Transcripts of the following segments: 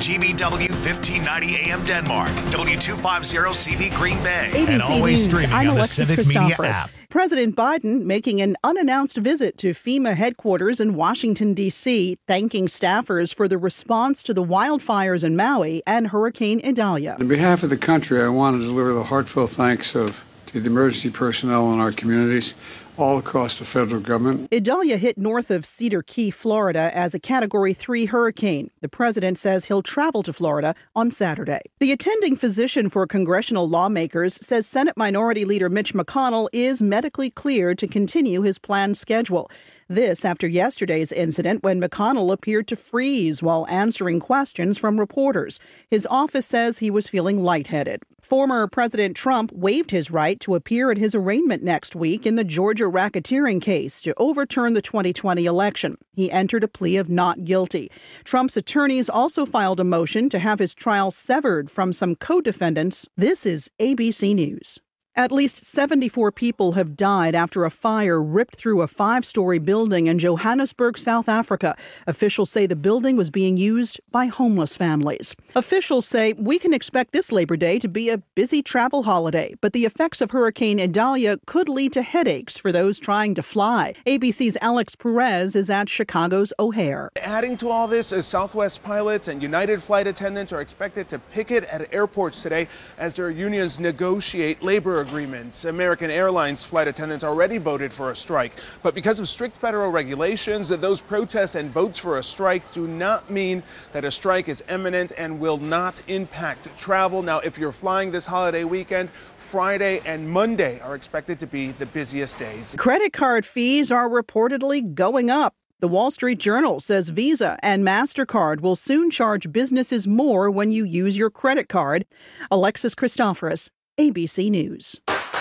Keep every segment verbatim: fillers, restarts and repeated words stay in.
G B W fifteen ninety A M Denmark, W two fifty C V Green Bay, A B C and always News, streaming I'm on the Alexis Civic Media Christoforous. app. President Biden making an unannounced visit to FEMA headquarters in Washington, D C, thanking staffers for the response to the wildfires in Maui and Hurricane Idalia. On behalf of the country, I want to deliver the heartfelt thanks of to the emergency personnel in our communities all across the federal government. Idalia hit north of Cedar Key, Florida, as a Category three hurricane. The president says he'll travel to Florida on Saturday. The attending physician for congressional lawmakers says Senate Minority Leader Mitch McConnell is medically cleared to continue his planned schedule. This after yesterday's incident when McConnell appeared to freeze while answering questions from reporters. His office says he was feeling lightheaded. Former President Trump waived his right to appear at his arraignment next week in the Georgia racketeering case to overturn the twenty twenty election. He entered a plea of not guilty. Trump's attorneys also filed a motion to have his trial severed from some co-defendants. This is A B C News. At least seventy-four people have died after a fire ripped through a five-story building in Johannesburg, South Africa. Officials say the building was being used by homeless families. Officials say we can expect this Labor Day to be a busy travel holiday, but the effects of Hurricane Idalia could lead to headaches for those trying to fly. A B C's Alex Perez is at Chicago's O'Hare. Adding to all this, as Southwest pilots and United flight attendants are expected to picket at airports today as their unions negotiate labor agreements. American Airlines flight attendants already voted for a strike, but because of strict federal regulations, those protests and votes for a strike do not mean that a strike is imminent and will not impact travel. Now, if you're flying this holiday weekend, Friday and Monday are expected to be the busiest days. Credit card fees are reportedly going up. The Wall Street Journal says Visa and MasterCard will soon charge businesses more when you use your credit card. Alexis Christoforous, A B C News.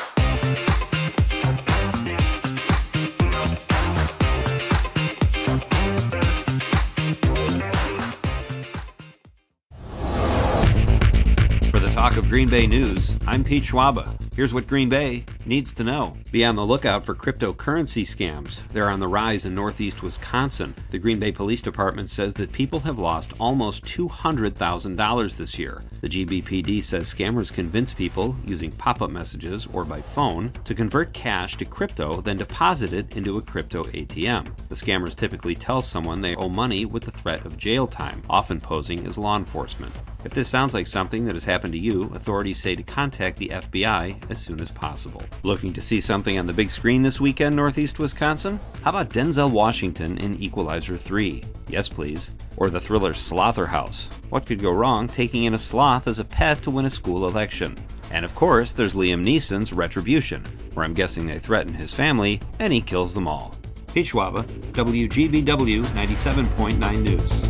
For the Talk of Green Bay News, I'm Pete Schwaba. Here's what Green Bay needs to know. Be on the lookout for cryptocurrency scams. They're on the rise in northeast Wisconsin. The Green Bay Police Department says that people have lost almost two hundred thousand dollars this year. The G B P D says scammers convince people, using pop-up messages or by phone, to convert cash to crypto, then deposit it into a crypto A T M. The scammers typically tell someone they owe money with the threat of jail time, often posing as law enforcement. If this sounds like something that has happened to you, authorities say to contact the F B I as soon as possible. Looking to see something on the big screen this weekend, northeast Wisconsin? How about Denzel Washington in Equalizer three? Yes, please. Or the thriller Slaughterhouse. What could go wrong taking in a sloth as a pet to win a school election? And of course, there's Liam Neeson's Retribution, where I'm guessing they threaten his family and he kills them all. Pete Schwaba, W G B W ninety-seven point nine News.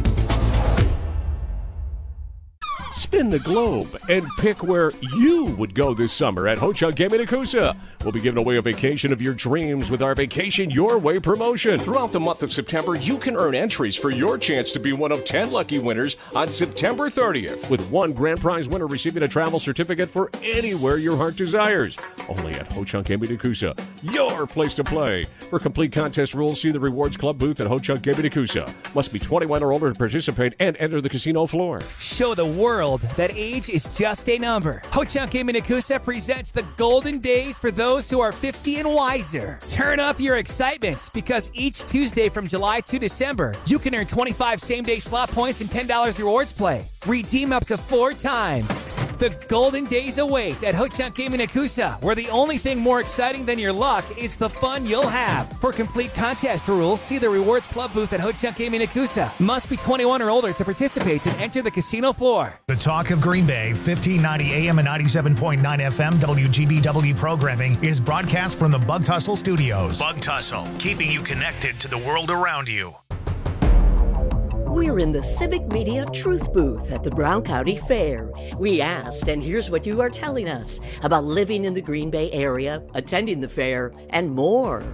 Spin the globe and pick where you would go this summer at Ho-Chunk Gaming Nakusa. We'll be giving away a vacation of your dreams with our Vacation Your Way promotion. Throughout the month of September, you can earn entries for your chance to be one of ten lucky winners on September thirtieth, with one grand prize winner receiving a travel certificate for anywhere your heart desires. Only at Ho-Chunk Gaming Nakusa, your place to play. For complete contest rules, see the Rewards Club booth at Ho-Chunk Gaming Nakusa. Must be twenty-one or older to participate and enter the casino floor. Show the world that age is just a number. Ho-Chunk Gaming Nakusa presents the golden days for those who are fifty and wiser. Turn up your excitement because each Tuesday from July to December, you can earn twenty-five same-day slot points and ten dollars rewards play. Redeem up to four times. The golden days await at Ho-Chunk Gaming Nakusa, where the only thing more exciting than your luck is the fun you'll have. For complete contest rules, see the Rewards Club booth at Ho-Chunk Gaming Nakusa. Must be twenty-one or older to participate and enter the casino floor. The Talk of Green Bay, fifteen ninety A M and ninety-seven point nine F M W G B W programming is broadcast from the Bug Tussle Studios. Bug Tussle, keeping you connected to the world around you. We're in the Civic Media Truth Booth at the Brown County Fair. We asked, and here's what you are telling us about living in the Green Bay area, attending the fair, and more.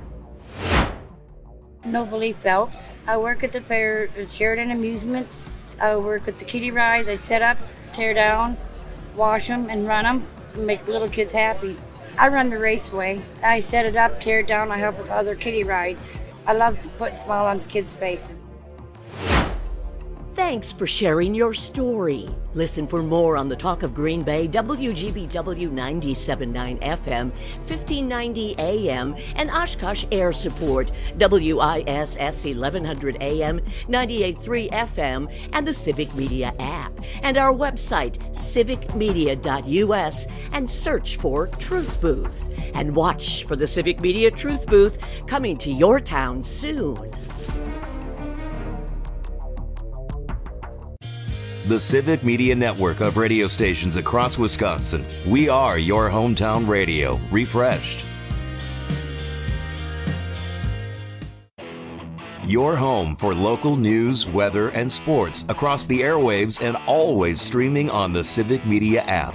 Novalee Phelps. I work at the fair at Sheridan Amusements. I work with the kiddie rides. I set up, tear down, wash them, and run them, and make little kids happy. I run the raceway. I set it up, tear it down. I help with other kiddie rides. I love putting a smile on kids' faces. Thanks for sharing your story. Listen for more on the Talk of Green Bay, W G B W ninety-seven point nine F M, fifteen ninety A M, and Oshkosh Air Support, W I S S eleven hundred A M, ninety-eight point three F M, and the Civic Media app. And our website, civic media dot U S, and search for Truth Booth. And watch for the Civic Media Truth Booth coming to your town soon. The Civic Media Network of radio stations across Wisconsin. We are your hometown radio, refreshed. Your home for local news, weather, and sports across the airwaves and always streaming on the Civic Media app.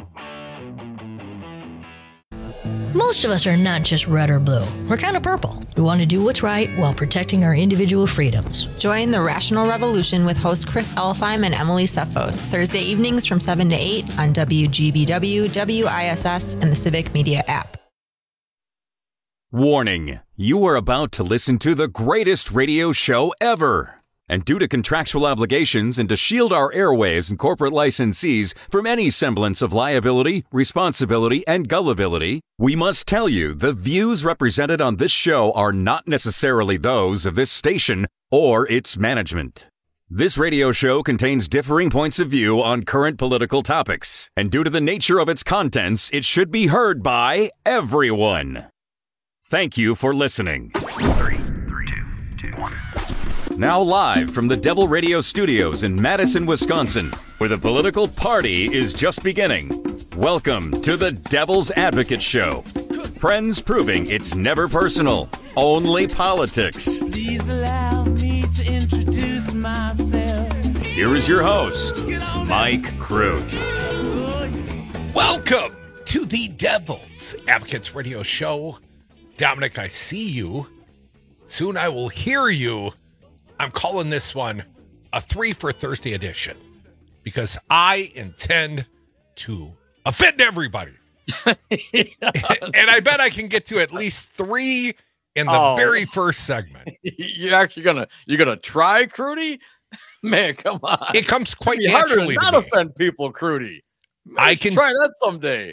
Most of us are not just red or blue. We're kind of purple. We want to do what's right while protecting our individual freedoms. Join the Rational Revolution with host Chris Elfheim and Emily Sefos, Thursday evenings from seven to eight on W G B W, W I S S, and the Civic Media app. Warning, you are about to listen to the greatest radio show ever. And due to contractual obligations and to shield our airwaves and corporate licensees from any semblance of liability, responsibility, and gullibility, we must tell you the views represented on this show are not necessarily those of this station or its management. This radio show contains differing points of view on current political topics, and due to the nature of its contents, it should be heard by everyone. Thank you for listening. Three, three, two, two, one. Now live from the Devil Radio Studios in Madison, Wisconsin, where the political party is just beginning. Welcome to the Devil's Advocate Show. Friends proving it's never personal, only politics. Please allow me to introduce myself. Here is your host, Mike Crute. Welcome to the Devil's Advocates Radio Show. Dominic, I see you. Soon I will hear you. I'm calling this one a three for Thursday edition because I intend to offend everybody. And I bet I can get to at least three in the oh. very first segment. You're actually gonna you're gonna try, Crudy? Man, come on. It comes quite It'd be naturally harder to to not me. offend people, Crudy. I can try that someday.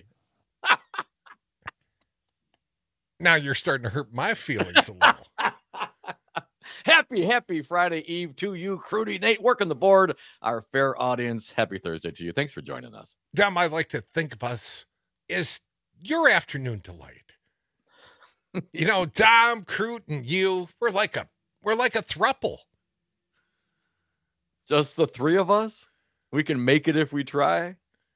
Now you're starting to hurt my feelings a little. Happy, happy Friday Eve to you, Crudy. Nate, working the board. Our fair audience, happy Thursday to you. Thanks for joining us. Dom, I like to think of us as your afternoon delight. You know, Dom, Crute, and you, we're like a we're like a throuple. Just the three of us? We can make it if we try.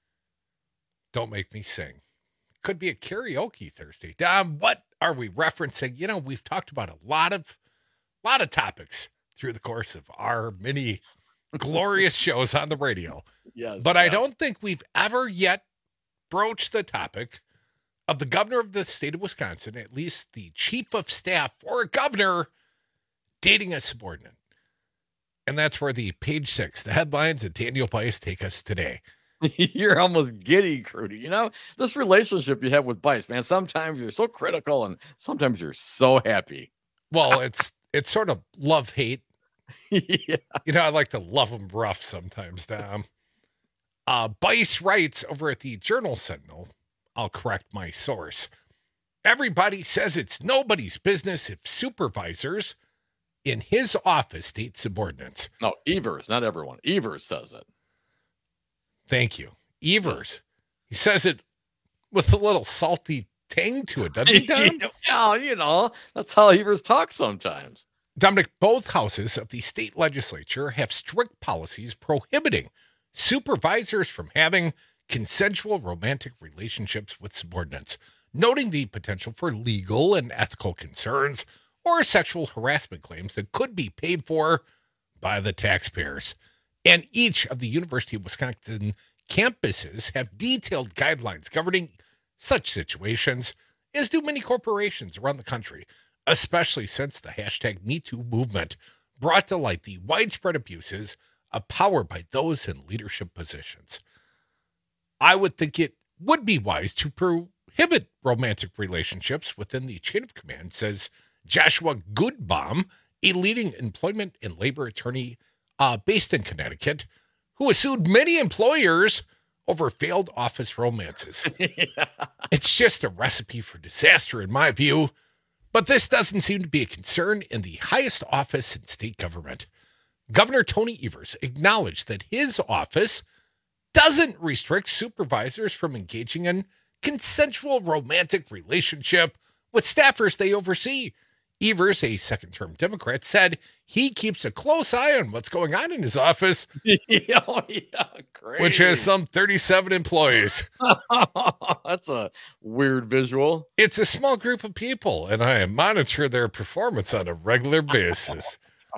Don't make me sing. Could be a karaoke Thursday. Dom, what are we referencing? You know, we've talked about a lot of A lot of topics through the course of our many glorious shows on the radio. Yes, but yes. I don't think we've ever yet broached the topic of the governor of the state of Wisconsin, at least the chief of staff for a governor, dating a subordinate. And that's where the page six, the headlines at Daniel Bice take us today. You're almost giddy, Crudy. You know, this relationship you have with Bice, man, sometimes you're so critical and sometimes you're so happy. Well, it's It's sort of love-hate. Yeah. You know, I like to love them rough sometimes, Dom. Uh, Bice writes over at the Journal Sentinel, I'll correct my source, everybody says it's nobody's business if supervisors in his office date subordinates. No, Evers, not everyone. Evers says it. Thank you. Evers. He says it with a little salty tang to it, doesn't he, Dom? Yeah, you know, that's how Evers talk sometimes. Dominic, both houses of the state legislature have strict policies prohibiting supervisors from having consensual romantic relationships with subordinates, noting the potential for legal and ethical concerns or sexual harassment claims that could be paid for by the taxpayers. And each of the University of Wisconsin campuses have detailed guidelines governing such situations, as do many corporations around the country, especially since the hashtag Me Too movement brought to light the widespread abuses of power by those in leadership positions. I would think it would be wise to prohibit romantic relationships within the chain of command, says Joshua Goodbaum, a leading employment and labor attorney uh, based in Connecticut, who has sued many employers over failed office romances. Yeah. It's just a recipe for disaster in my view, but this doesn't seem to be a concern in the highest office in state government. Governor Tony Evers acknowledged that his office doesn't restrict supervisors from engaging in consensual romantic relationship with staffers they oversee. Evers, a second-term Democrat, said he keeps a close eye on what's going on in his office, oh, yeah, great. which has some thirty-seven employees. That's a weird visual. It's a small group of people, and I monitor their performance on a regular basis.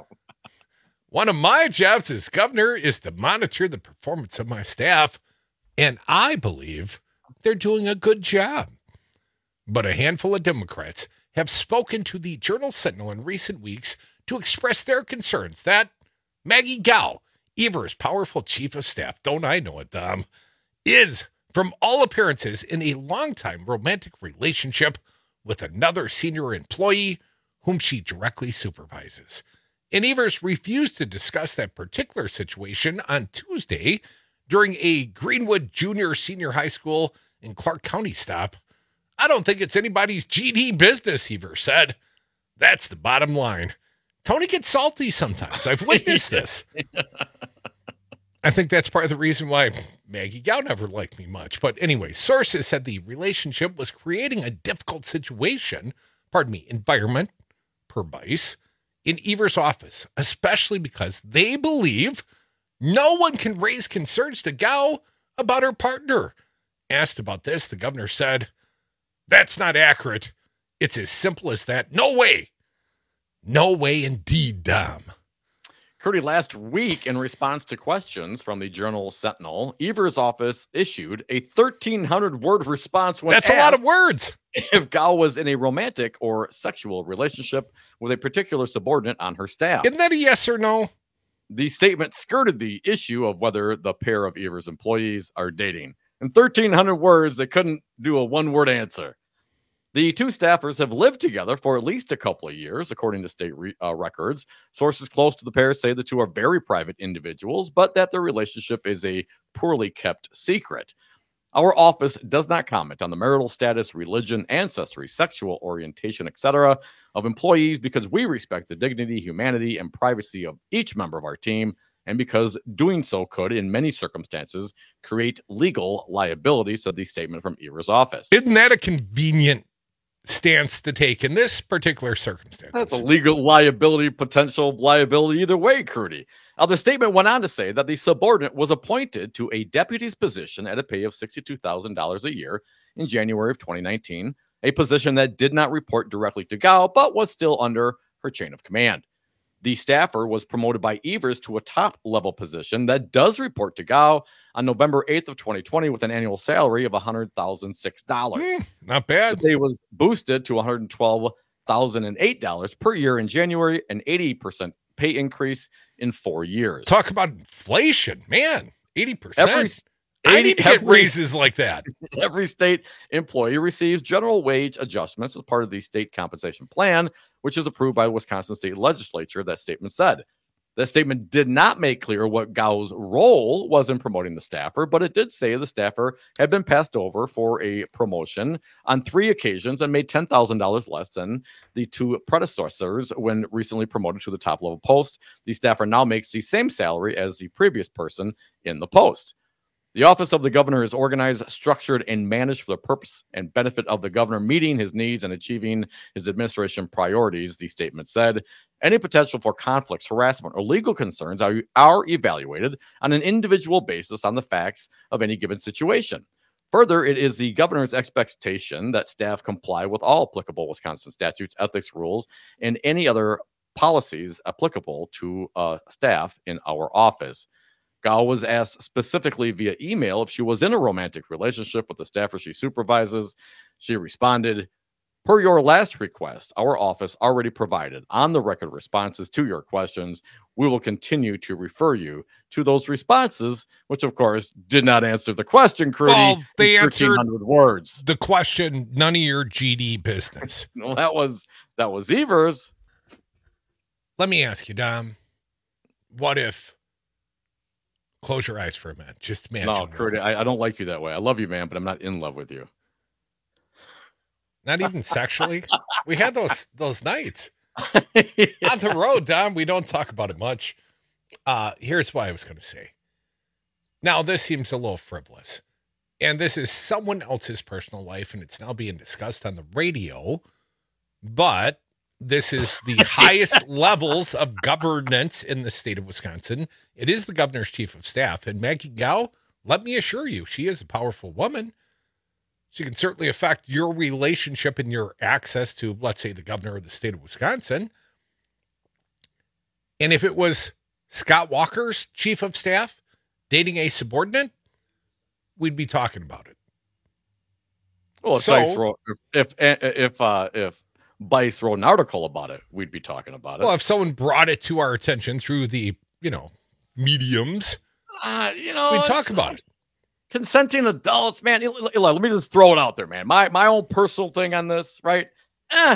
One of my jobs as governor is to monitor the performance of my staff, and I believe they're doing a good job. But a handful of Democrats have spoken to the Journal-Sentinel in recent weeks to express their concerns that Maggie Gao, Evers' powerful chief of staff, don't I know it, Dom, is, from all appearances, in a long-time romantic relationship with another senior employee whom she directly supervises. And Evers refused to discuss that particular situation on Tuesday during a Greenwood Junior Senior High School in Clark County stop. I don't think it's anybody's G D business, Evers said. That's the bottom line. Tony gets salty sometimes. I've witnessed this. I think that's part of the reason why Maggie Gao never liked me much. But anyway, sources said the relationship was creating a difficult situation, pardon me, environment, per Bice, in Evers' office, especially because they believe no one can raise concerns to Gao about her partner. Asked about this, the governor said, "That's not accurate. It's as simple as that. No way. No way indeed, Dom." Curdy, last week, in response to questions from the Journal-Sentinel, Evers' office issued a thirteen hundred word response when That's a lot of words. If Gao was in a romantic or sexual relationship with a particular subordinate on her staff. Isn't that a yes or no? The statement skirted the issue of whether the pair of Evers' employees are dating. In thirteen hundred words, they couldn't do a one-word answer. The two staffers have lived together for at least a couple of years, according to state re- uh, records. Sources close to the pair say the two are very private individuals, but that their relationship is a poorly kept secret. Our office does not comment on the marital status, religion, ancestry, sexual orientation, et cetera of employees because we respect the dignity, humanity, and privacy of each member of our team, and because doing so could, in many circumstances, create legal liability, said the statement from Evers' office. Isn't that a convenient stance to take in this particular circumstance? That's a legal liability, potential liability either way, Crudy. Now, the statement went on to say that the subordinate was appointed to a deputy's position at a pay of sixty-two thousand dollars a year in January of twenty nineteen, a position that did not report directly to Gao, but was still under her chain of command. The staffer was promoted by Evers to a top-level position that does report to Gao on November eighth of twenty twenty with an annual salary of one hundred thousand six dollars. Mm, not bad. The pay was boosted to one hundred twelve thousand eight dollars per year in January, an eighty percent pay increase in four years. Talk about inflation, man, eighty percent. Every, I need to get every, raises like that. Every state employee receives general wage adjustments as part of the state compensation plan, which is approved by the Wisconsin State Legislature, that statement said. That statement did not make clear what Gao's role was in promoting the staffer, but it did say the staffer had been passed over for a promotion on three occasions and made ten thousand dollars less than the two predecessors when recently promoted to the top-level post. The staffer now makes the same salary as the previous person in the post. The office of the governor is organized, structured, and managed for the purpose and benefit of the governor meeting his needs and achieving his administration priorities, the statement said. Any potential for conflicts, harassment, or legal concerns are, are evaluated on an individual basis on the facts of any given situation. Further, it is the governor's expectation that staff comply with all applicable Wisconsin statutes, ethics rules, and any other policies applicable to uh, staff in our office. Gao was asked specifically via email if she was in a romantic relationship with the staffer she supervises. She responded, "Per your last request, our office already provided on the record responses to your questions. We will continue to refer you to those responses," which, of course, did not answer the question, Crudy. Well, they answered words. The question, none of your G D business. Well, that was, that was Evers. Let me ask you, Dom. what if, close your eyes for a minute. Just imagine. No, Kurt, I, I don't like you that way. I love you, man, but I'm not in love with you. Not even sexually. We had those those nights yeah. on the road, Don. We don't talk about it much. Uh, here's what I was going to say. Now, this seems a little frivolous, and this is someone else's personal life, and it's now being discussed on the radio, but this is the highest levels of governance in the state of Wisconsin. It is the governor's chief of staff, and Maggie Gao, let me assure you, she is a powerful woman. She can certainly affect your relationship and your access to, let's say, the governor of the state of Wisconsin. And if it was Scott Walker's chief of staff dating a subordinate, we'd be talking about it. Well, if so, Bice wrote, if if if, uh, if Bice wrote an article about it, we'd be talking about it. Well, if someone brought it to our attention through the, you know, mediums, uh, you know, we'd talk about it. Consenting adults, man. Let me just throw it out there, man. My my own personal thing on this, right? Eh,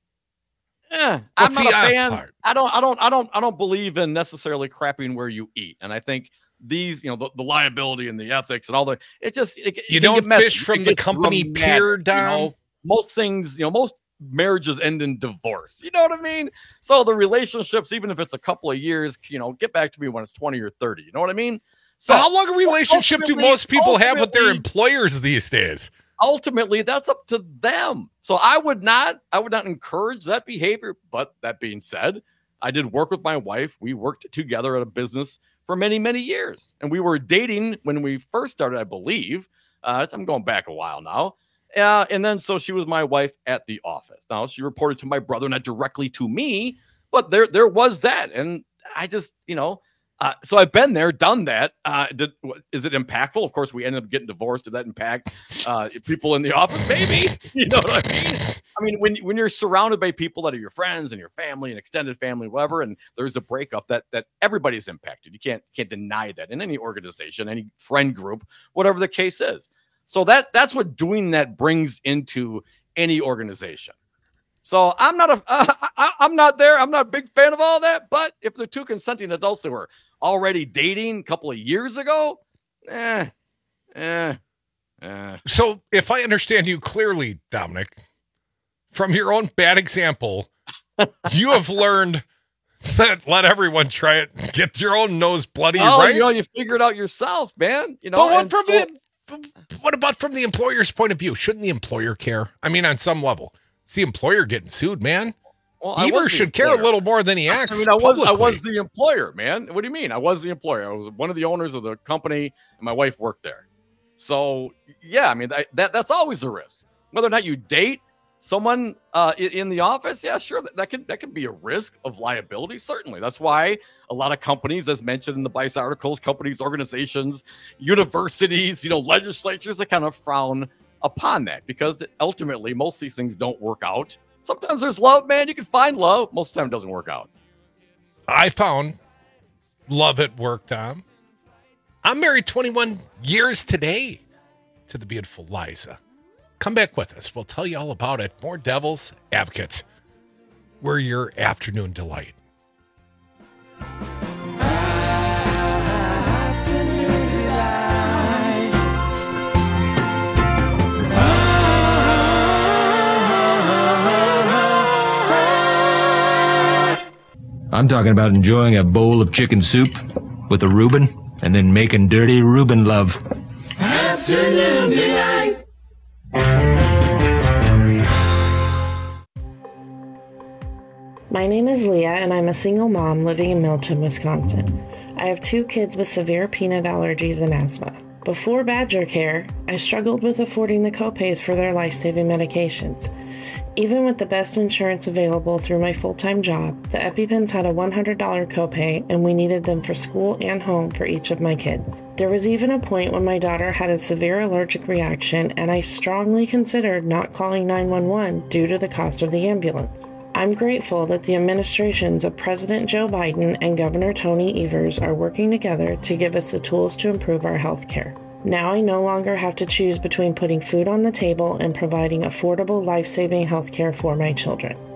eh. I'm not a fan. Part? I don't, I don't, I don't, I don't believe in necessarily crapping where you eat. And I think these, you know, the, the liability and the ethics and all the, it just it, you it don't fish from the company pier down. You know? Most things, you know, most marriages end in divorce. You know what I mean? So the relationships, even if it's a couple of years, you know, get back to me when it's twenty or thirty. You know what I mean? So how long a relationship do most people have with their employers these days? Ultimately, that's up to them. So I would not, I would not encourage that behavior. But that being said, I did work with my wife. We worked together at a business for many, many years. And we were dating when we first started, I believe. Uh, I'm going back a while now. Uh, and then so she was my wife at the office. Now she reported to my brother, not directly to me, but there, there was that. And I just, you know, Uh, so I've been there, done that. Uh, did, is it impactful? Of course, we ended up getting divorced. Did that impact uh, people in the office? Maybe. You know what I mean? I mean, when when you're surrounded by people that are your friends and your family and extended family, whatever, and there's a breakup, that that everybody's impacted. You can't can't deny that in any organization, any friend group, whatever the case is. So that that's what doing that brings into any organization. So I'm not a, uh, I, I'm not there. I'm not a big fan of all that. But if they're two consenting adults that were already dating a couple of years ago, eh, eh, eh. So if I understand you clearly, Dominic, from your own bad example, you have learned that let everyone try it. Get your own nose bloody, oh, right? You know, you figure it out yourself, man. You know, but what, from so, the, what about from the employer's point of view? Shouldn't the employer care? I mean, on some level. It's the employer getting sued, man. Well, Eber should care a little more than he acts. I mean, I was publicly. I was the employer, man. What do you mean? I was the employer. I was one of the owners of the company, and my wife worked there. So yeah, I mean I, that that's always a risk. Whether or not you date someone uh, in, in the office, yeah, sure, that, that can that can be a risk of liability. Certainly, that's why a lot of companies, as mentioned in the Bice articles, companies, organizations, universities, you know, legislatures, that kind of frown upon that, because ultimately most of these things don't work out. Sometimes there's love, man. You can find love. Most of the time it doesn't work out. I found love at work, Tom. I'm married twenty-one years today to the beautiful Liza. Come back with us. We'll tell you all about it. More Devil's Advocates. We're your afternoon delight. I'm talking about enjoying a bowl of chicken soup with a Reuben and then making dirty Reuben love. Afternoon Delight. My name is Leah, and I'm a single mom living in Milton, Wisconsin. I have two kids with severe peanut allergies and asthma. Before Badger Care, I struggled with affording the copays for their life-saving medications. Even with the best insurance available through my full-time job, the EpiPens had a one hundred dollars copay, and we needed them for school and home for each of my kids. There was even a point when my daughter had a severe allergic reaction, and I strongly considered not calling nine one one due to the cost of the ambulance. I'm grateful that the administrations of President Joe Biden and Governor Tony Evers are working together to give us the tools to improve our health care. Now I no longer have to choose between putting food on the table and providing affordable, life-saving health care for my children.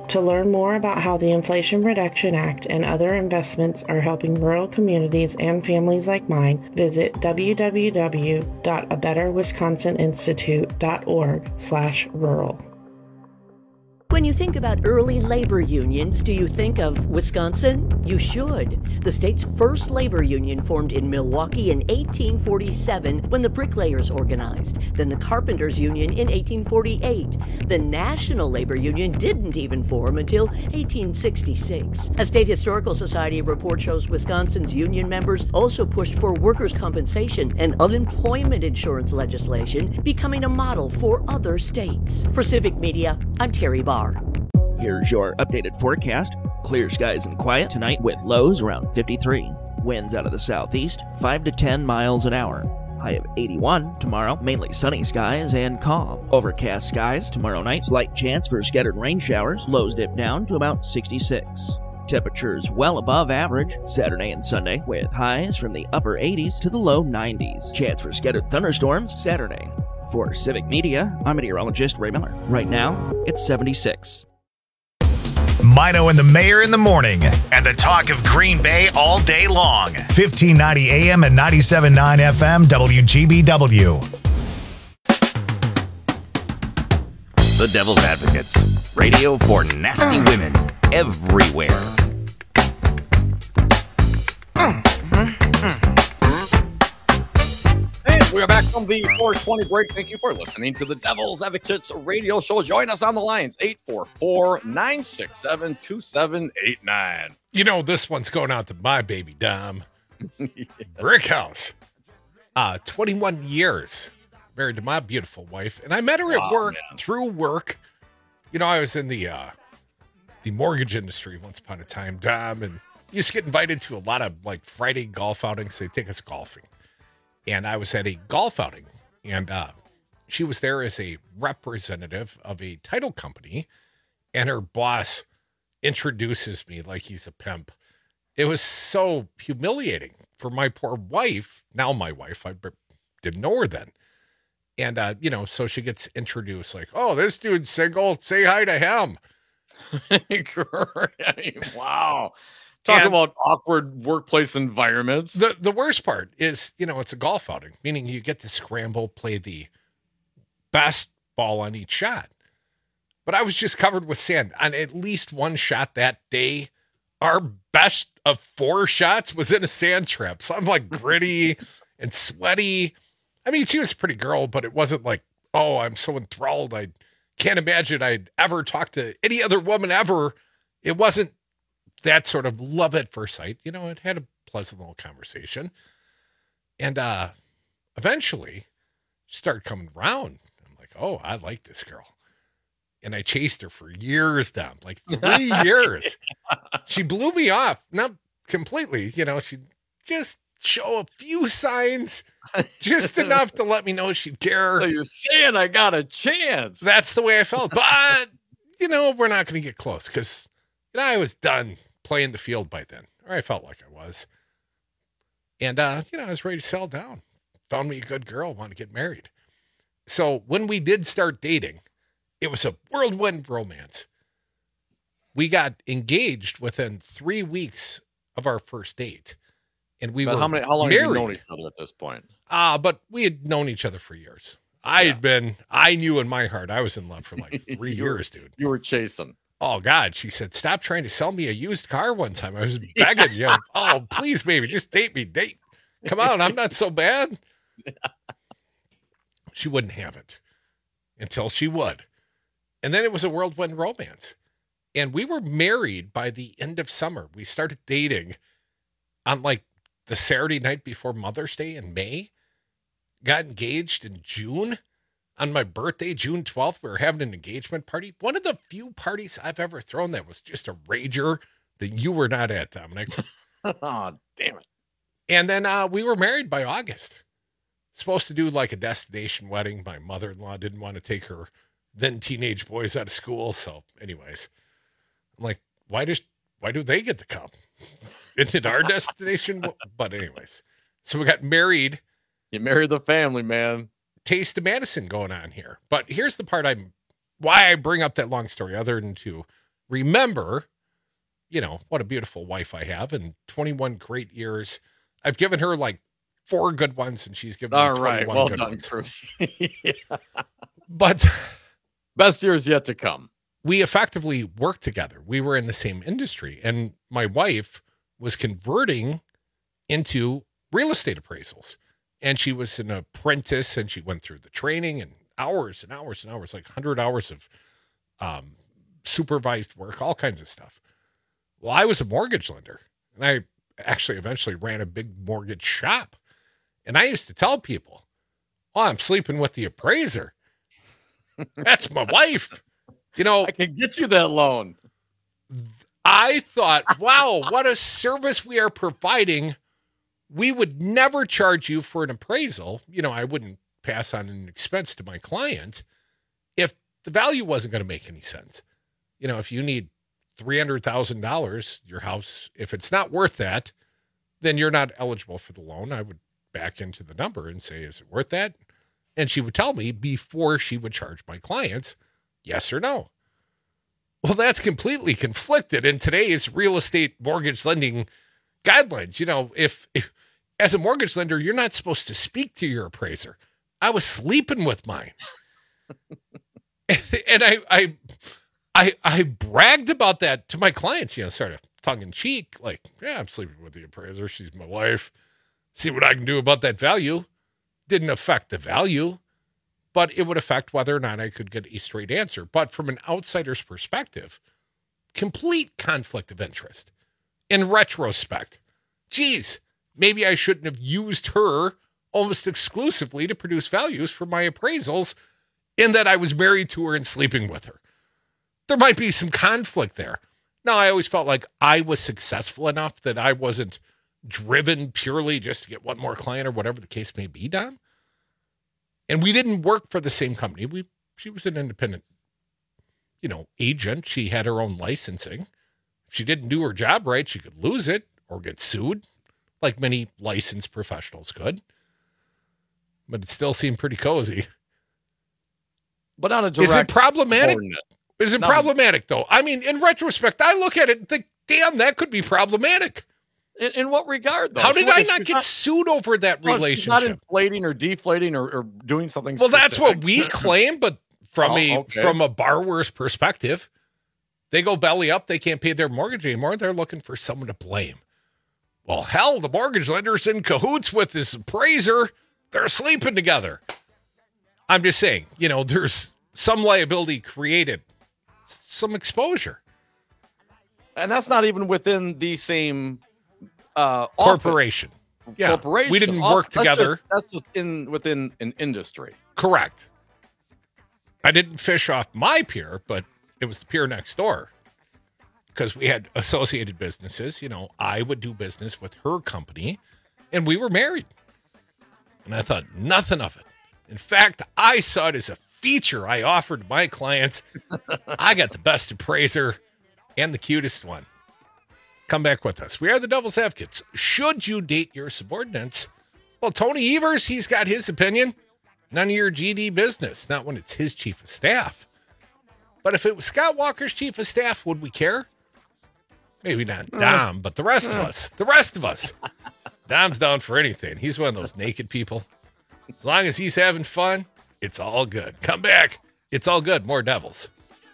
To learn more about how the Inflation Reduction Act and other investments are helping rural communities and families like mine, visit w w w dot a better wisconsin institute dot org slash rural. When you think about early labor unions, do you think of Wisconsin? You should. The state's first labor union formed in Milwaukee in eighteen forty-seven when the bricklayers organized. Then the carpenters union in eighteen forty-eight. The National Labor Union didn't even form until eighteen sixty-six. A state historical society report shows Wisconsin's union members also pushed for workers' compensation and unemployment insurance legislation, becoming a model for other states. For Civic Media, I'm Terry Barr. Here's your updated forecast. Clear skies and quiet tonight with lows around fifty-three. Winds out of the southeast, five to ten miles an hour. High of eighty-one tomorrow, mainly sunny skies and calm. Overcast skies tomorrow night, slight chance for scattered rain showers. Lows dip down to about sixty-six. Temperatures well above average Saturday and Sunday with highs from the upper eighties to the low nineties. Chance for scattered thunderstorms Saturday. For Civic Media, I'm meteorologist Ray Miller. Right now, it's seventy-six. Mino and the Mayor in the morning, and the talk of Green Bay all day long. fifteen ninety A M and ninety-seven point nine F M W G B W. The Devil's Advocates. Radio for nasty women everywhere. We are back from the four twenty break. Thank you for listening to the Devil's Advocates radio show. Join us on the lines, eight four four, nine six seven, two seven eight nine. You know, this one's going out to my baby, Dom. Brick House. Uh, twenty-one years married to my beautiful wife. And I met her at Oh, work, man. through work. You know, I was in the uh, the mortgage industry once upon a time, Dom, and you used to get invited to a lot of like Friday golf outings. They take us golfing. And I was at a golf outing, and uh, she was there as a representative of a title company, and her boss introduces me like he's a pimp. It was so humiliating for my poor wife. Now my wife, I b- didn't know her then. And, uh, you know, so she gets introduced like, oh, this dude's single. Say hi to him. Wow. Talk And- about awkward workplace environments. The the worst part is, you know, it's a golf outing, meaning you get to scramble, play the best ball on each shot. But I was just covered with sand on at least one shot that day. Our best of four shots was in a sand trap. So I'm like gritty and sweaty. I mean, she was a pretty girl, but it wasn't like, oh, I'm so enthralled. I can't imagine I'd ever talk to any other woman ever. It wasn't that sort of love at first sight. You know, it had a pleasant little conversation. And uh, eventually she started coming around. I'm like, oh, I like this girl. And I chased her for years down, like three years. She blew me off. Not completely, you know, she'd just show a few signs, just enough to let me know she'd care. So you're saying I got a chance. That's the way I felt. But, you know, we're not going to get close because, you know, I was done playing the field by then, or I felt like I was. And, uh, you know, I was ready to settle down. Found me a good girl, want to get married. So when we did start dating, it was a whirlwind romance. We got engaged within three weeks of our first date. And we But were how many? How long married. have you known each other at this point? Ah, but we had known each other for years. I had been, I knew in my heart I was in love for like three You were- years, dude. You were chasing. Oh, God. She said, stop trying to sell me a used car one time. I was begging you. Oh, please, baby, just date me. Date. Come on. I'm not so bad. She wouldn't have it until she would. And then it was a whirlwind romance. And we were married by the end of summer. We started dating on like the Saturday night before Mother's Day in May. Got engaged in June. On my birthday, June twelfth, we were having an engagement party. One of the few parties I've ever thrown that was just a rager that you were not at, Dominic. Oh, damn it. And then uh, we were married by August. Supposed to do like a destination wedding. My mother-in-law didn't want to take her then teenage boys out of school. So anyways, I'm like, why does, why do they get to come? Isn't it our destination? But anyways, so we got married. You married the family, man. Taste of Madison going on here. But here's the part I'm, why I bring up that long story other than to remember, you know, what a beautiful wife I have and twenty-one great years. I've given her like four good ones and she's given All me right, twenty-one well good done, ones. Trudy. Yeah. But best years yet to come. We effectively worked together. We were in the same industry, and my wife was converting into real estate appraisals, and she was an apprentice, and she went through the training and hours and hours and hours, like one hundred hours of um, supervised work, all kinds of stuff. Well, I was a mortgage lender, and I actually eventually ran a big mortgage shop, and I used to tell people, oh, I'm sleeping with the appraiser. That's my wife. You know, I can get you that loan. I thought, wow, what a service we are providing. We would never charge you for an appraisal. You know, I wouldn't pass on an expense to my client if the value wasn't going to make any sense. You know, if you need three hundred thousand dollars, your house, if it's not worth that, then you're not eligible for the loan. I would back into the number and say, is it worth that? And she would tell me before she would charge my clients, yes or no. Well, that's completely conflicted in today's real estate mortgage lending guidelines. You know, if, if as a mortgage lender, you're not supposed to speak to your appraiser. I was sleeping with mine. and, and I, I, I, I bragged about that to my clients, you know, sort of tongue in cheek, like, yeah, I'm sleeping with the appraiser. She's my wife. See what I can do about that value. Didn't affect the value, but it would affect whether or not I could get a straight answer. But from an outsider's perspective, complete conflict of interest. In retrospect, geez, maybe I shouldn't have used her almost exclusively to produce values for my appraisals in that I was married to her and sleeping with her. There might be some conflict there. Now, I always felt like I was successful enough that I wasn't driven purely just to get one more client or whatever the case may be, Don. And we didn't work for the same company. We she was an independent, you know, agent. She had her own licensing. If she didn't do her job right, she could lose it or get sued, like many licensed professionals could. But it still seemed pretty cozy. But on a direct Is it problematic? subordinate. Is it No. problematic, though? I mean, in retrospect, I look at it and think, damn, that could be problematic. In, in what regard, though? How did She- I not she's get sued over that no, she's not relationship? inflating or deflating or, or doing something. Well, that's what specific. we claim, but from Oh, a okay. from a borrower's perspective, they go belly up, they can't pay their mortgage anymore, they're looking for someone to blame. Well, hell, the mortgage lender's in cahoots with this appraiser. They're sleeping together. I'm just saying, you know, there's some liability created, s- some exposure. And that's not even within the same uh, Corporation. office. Yeah, Corporation. we didn't Off- work that's together. just- That's just in within an industry. Correct. I didn't fish off my pier, but it was the pier next door because we had associated businesses. You know, I would do business with her company, and we were married. And I thought nothing of it. In fact, I saw it as a feature I offered my clients. I got the best appraiser and the cutest one. Come back with us. We are the Devil's Advocates. Should you date your subordinates? Well, Tony Evers, he's got his opinion. None of your G D business, not when it's his chief of staff. But if it was Scott Walker's chief of staff, would we care? Maybe not Dom, but the rest of us. The rest of us. Dom's down for anything. He's one of those naked people. As long as he's having fun, it's all good. Come back. It's all good. More Devils.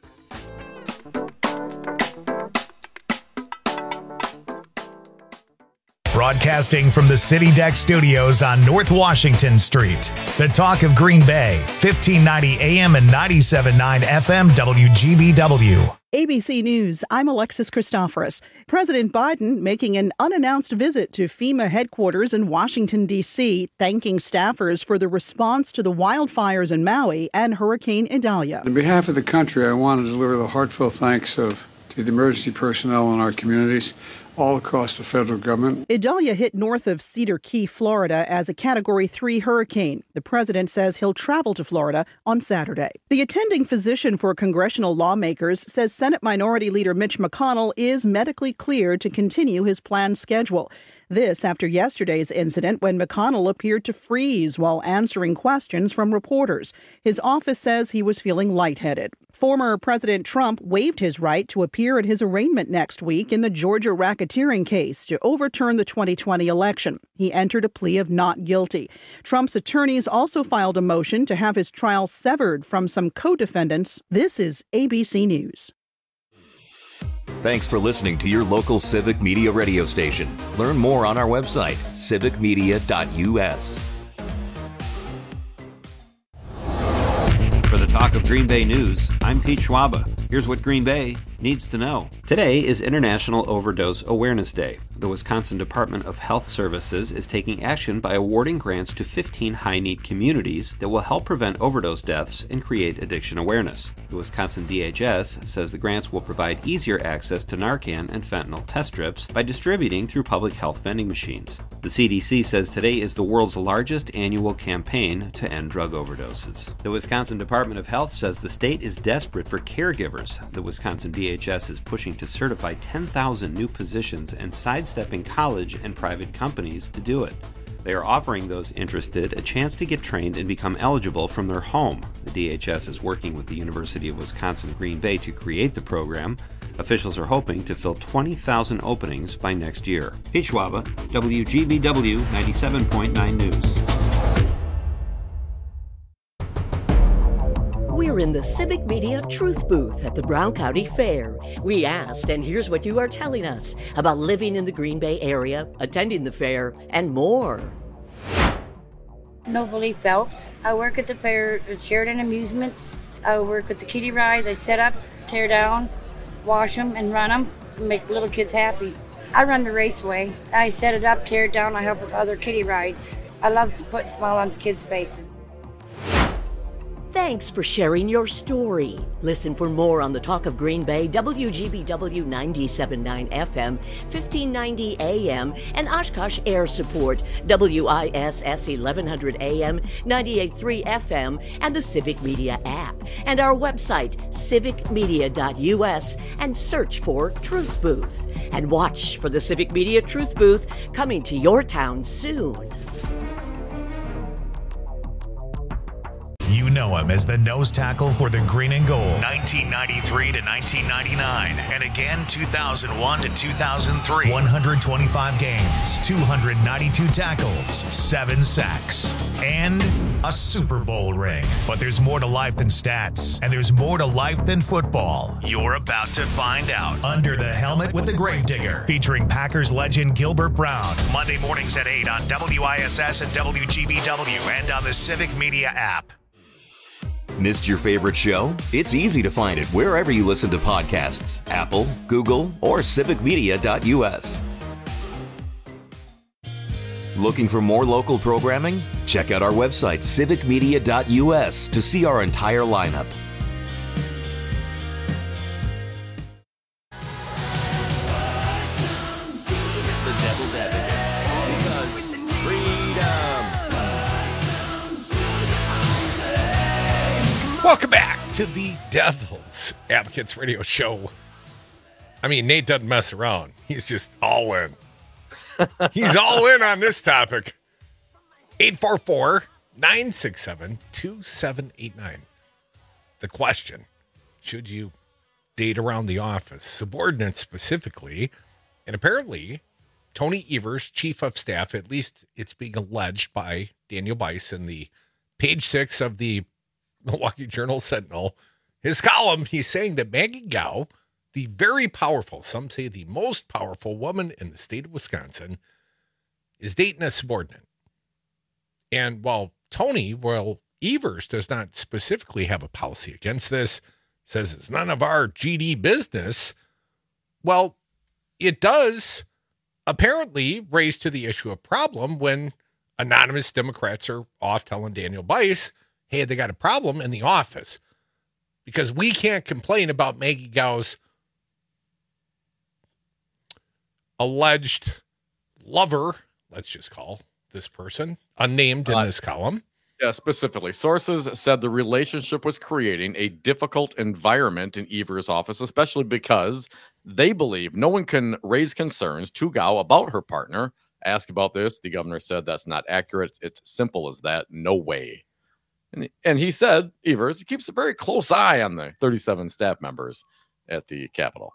Broadcasting from the City Deck Studios on North Washington Street. The talk of Green Bay, fifteen ninety A M and ninety-seven point nine F M W G B W. A B C News, I'm Alexis Christoforous. President Biden making an unannounced visit to FEMA headquarters in Washington, D C, thanking staffers for the response to the wildfires in Maui and Hurricane Idalia. On behalf of the country, I want to deliver the heartfelt thanks of to the emergency personnel in our communities all across the federal government. Idalia hit north of Cedar Key, Florida, as a Category three hurricane. The president says he'll travel to Florida on Saturday. The attending physician for congressional lawmakers says Senate Minority Leader Mitch McConnell is medically cleared to continue his planned schedule. This after yesterday's incident when McConnell appeared to freeze while answering questions from reporters. His office says he was feeling lightheaded. Former President Trump waived his right to appear at his arraignment next week in the Georgia racketeering case to overturn the twenty twenty election. He entered a plea of not guilty. Trump's attorneys also filed a motion to have his trial severed from some co-defendants. This is A B C News. Thanks for listening to your local Civic Media radio station. Learn more on our website, civic media dot u s. For the Talk of Green Bay News, I'm Pete Schwaba. Here's what Green Bay needs to know. Today is International Overdose Awareness Day. The Wisconsin Department of Health Services is taking action by awarding grants to fifteen high-need communities that will help prevent overdose deaths and create addiction awareness. The Wisconsin D H S says the grants will provide easier access to Narcan and fentanyl test strips by distributing through public health vending machines. The C D C says today is the world's largest annual campaign to end drug overdoses. The Wisconsin Department of Health says the state is desperate for caregivers. The Wisconsin D H S is pushing to certify ten thousand new positions and sidestepping college and private companies to do it. They are offering those interested a chance to get trained and become eligible from their home. The D H S is working with the University of Wisconsin-Green Bay to create the program. Officials are hoping to fill twenty thousand openings by next year. Pete Schwaba, W G B W ninety-seven point nine News. We're in the Civic Media Truth Booth at the Brown County Fair. We asked, and here's what you are telling us about living in the Green Bay area, attending the fair, and more. Novalee Phelps. I work at the fair at Sheridan Amusements. I work with the kiddie rides. I set up, tear down, wash them, and run them, and make little kids happy. I run the raceway. I set it up, tear it down. I help with other kiddie rides. I love putting a smile on kids' faces. Thanks for sharing your story. Listen for more on the Talk of Green Bay, W G B W ninety-seven point nine F M, fifteen ninety A M, and Oshkosh Air Support, W I S S eleven hundred A M, ninety-eight point three F M, and the Civic Media app, and our website, civic media dot u s, and search for Truth Booth. And watch for the Civic Media Truth Booth coming to your town soon. You know him as the nose tackle for the Green and Gold, nineteen ninety-three to nineteen ninety-nine, and again two thousand one to two thousand three. one hundred twenty-five games, two hundred ninety-two tackles, seven sacks, and a Super Bowl ring. But there's more to life than stats, and there's more to life than football. You're about to find out. Under the Helmet with the Gravedigger, featuring Packers legend Gilbert Brown. Monday mornings at eight on W I S S and W G B W and on the Civic Media app. Missed your favorite show? It's easy to find it wherever you listen to podcasts. Apple, Google, or civic media dot u s. Looking for more local programming? Check out our website, civic media dot u s, to see our entire lineup. The Devil's Advocate. Because freedom. Welcome back to the Devil's Advocates radio show. I mean, Nate doesn't mess around. He's just all in. He's all in on this topic. eight four four, nine six seven, two seven eight nine. The question, should you date around the office? Subordinates specifically. And apparently, Tony Evers, chief of staff, at least it's being alleged by Daniel Bice in the page six of the Milwaukee Journal Sentinel, his column, he's saying that Maggie Gao, the very powerful, some say the most powerful woman in the state of Wisconsin, is dating a subordinate. And while Tony, well, Evers does not specifically have a policy against this, says it's none of our G D business, well, it does apparently raise to the issue of problem when anonymous Democrats are off telling Daniel Bice, hey, they got a problem in the office because we can't complain about Maggie Gao's alleged lover, let's just call this person, unnamed in uh, this column. Yeah, specifically. Sources said the relationship was creating a difficult environment in Evers' office, especially because they believe no one can raise concerns to Gao about her partner Asked about this, the governor said that's not accurate. It's simple as that. No way. And, and he said, Evers, he keeps a very close eye on the thirty-seven staff members at the Capitol.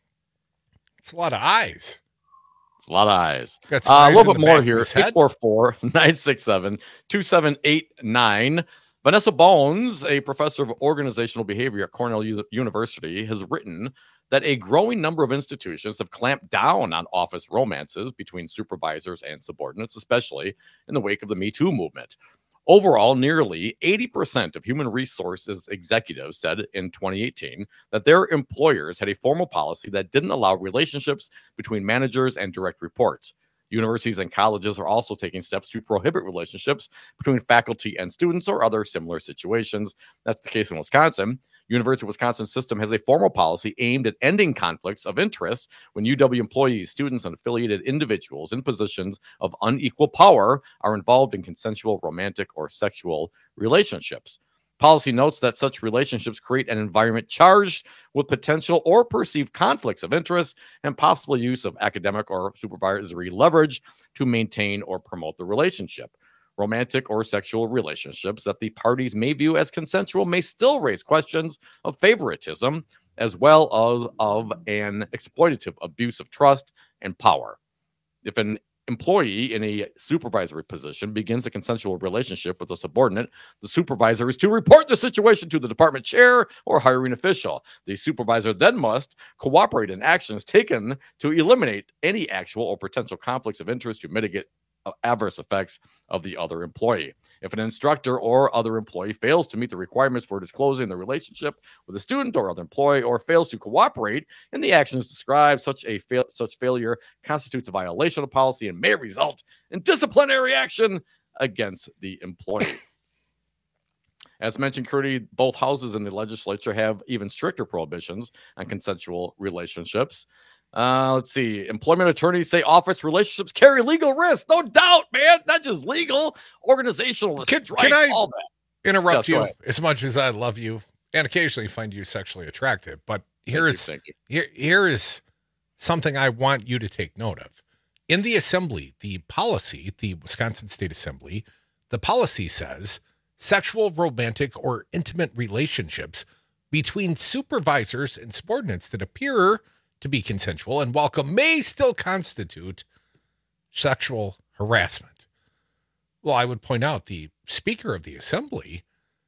It's a lot of eyes. It's a lot of eyes. Got Uh, eyes a little in bit the more back of here. his head. eight four four, nine six seven, two seven eight nine. Vanessa Bones, a professor of organizational behavior at Cornell U- University, has written that a growing number of institutions have clamped down on office romances between supervisors and subordinates, especially in the wake of the Me Too movement. Overall, nearly eighty percent of human resources executives said in twenty eighteen that their employers had a formal policy that didn't allow relationships between managers and direct reports. Universities and colleges are also taking steps to prohibit relationships between faculty and students or other similar situations. That's the case in Wisconsin. University of Wisconsin system has a formal policy aimed at ending conflicts of interest when U W employees, students, and affiliated individuals in positions of unequal power are involved in consensual, romantic, or sexual relationships. Policy notes that such relationships create an environment charged with potential or perceived conflicts of interest and possible use of academic or supervisory leverage to maintain or promote the relationship. Romantic or sexual relationships that the parties may view as consensual may still raise questions of favoritism as well as of an exploitative abuse of trust and power. If an employee in a supervisory position begins a consensual relationship with a subordinate, the supervisor is to report the situation to the department chair or hiring official. The supervisor then must cooperate in actions taken to eliminate any actual or potential conflicts of interest to mitigate adverse effects of the other employee. If an instructor or other employee fails to meet the requirements for disclosing the relationship with a student or other employee, or fails to cooperate in the actions described, such a fail, such failure constitutes a violation of policy and may result in disciplinary action against the employee. As mentioned, Curdy, both houses in the legislature have even stricter prohibitions on consensual relationships. Uh, let's see. Employment attorneys say office relationships carry legal risks. No doubt, man. Not just legal, organizational. Can, strife, can I all that. interrupt Yes, go you ahead. as much as I love you and occasionally find you sexually attractive? But here Thank is you, thank you. here here is something I want you to take note of. In the assembly, the policy, the Wisconsin State Assembly, the policy says sexual, romantic, or intimate relationships between supervisors and subordinates that appear to be consensual and welcome may still constitute sexual harassment. Well, I would point out the Speaker of the Assembly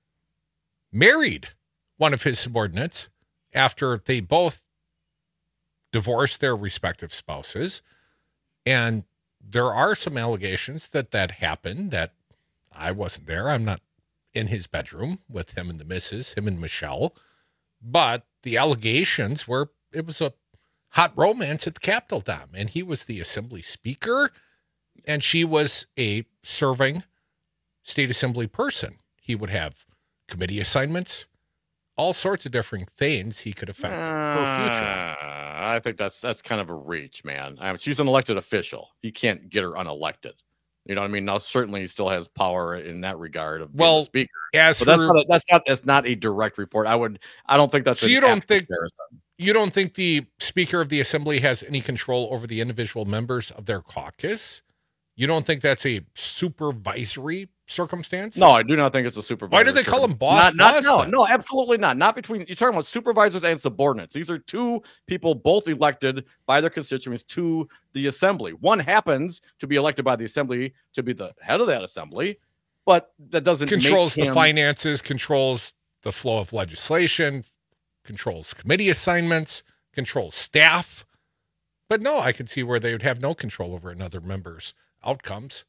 married one of his subordinates after they both divorced their respective spouses. And there are some allegations that that happened, that I wasn't there. I'm not in his bedroom with him and the missus, him and Michelle. But the allegations were it was a hot romance at the Capitol, Dom. And he was the Assembly Speaker, and she was a serving State Assembly person. He would have committee assignments, all sorts of different things he could affect her future. Uh, I think that's that's kind of a reach, man. I mean, she's an elected official. You can't get her unelected. You know what I mean? Now, certainly, he still has power in that regard of being Well, the speaker. as but that's her- not a, that's not that's not a direct report. I would I don't think that's So an you don't apt think comparison. you don't think the Speaker of the Assembly has any control over the individual members of their caucus? You don't think that's a supervisory circumstance? No, I do not think it's a supervisor. Why do they call him boss? Not, not, boss no, then? no, absolutely not. Not between, you're talking about supervisors and subordinates. These are two people both elected by their constituents to the assembly. One happens to be elected by the assembly to be the head of that assembly, but that doesn't Controls make the him, finances, controls the flow of legislation, controls committee assignments, controls staff. But no, I can see where they would have no control over another member's outcomes.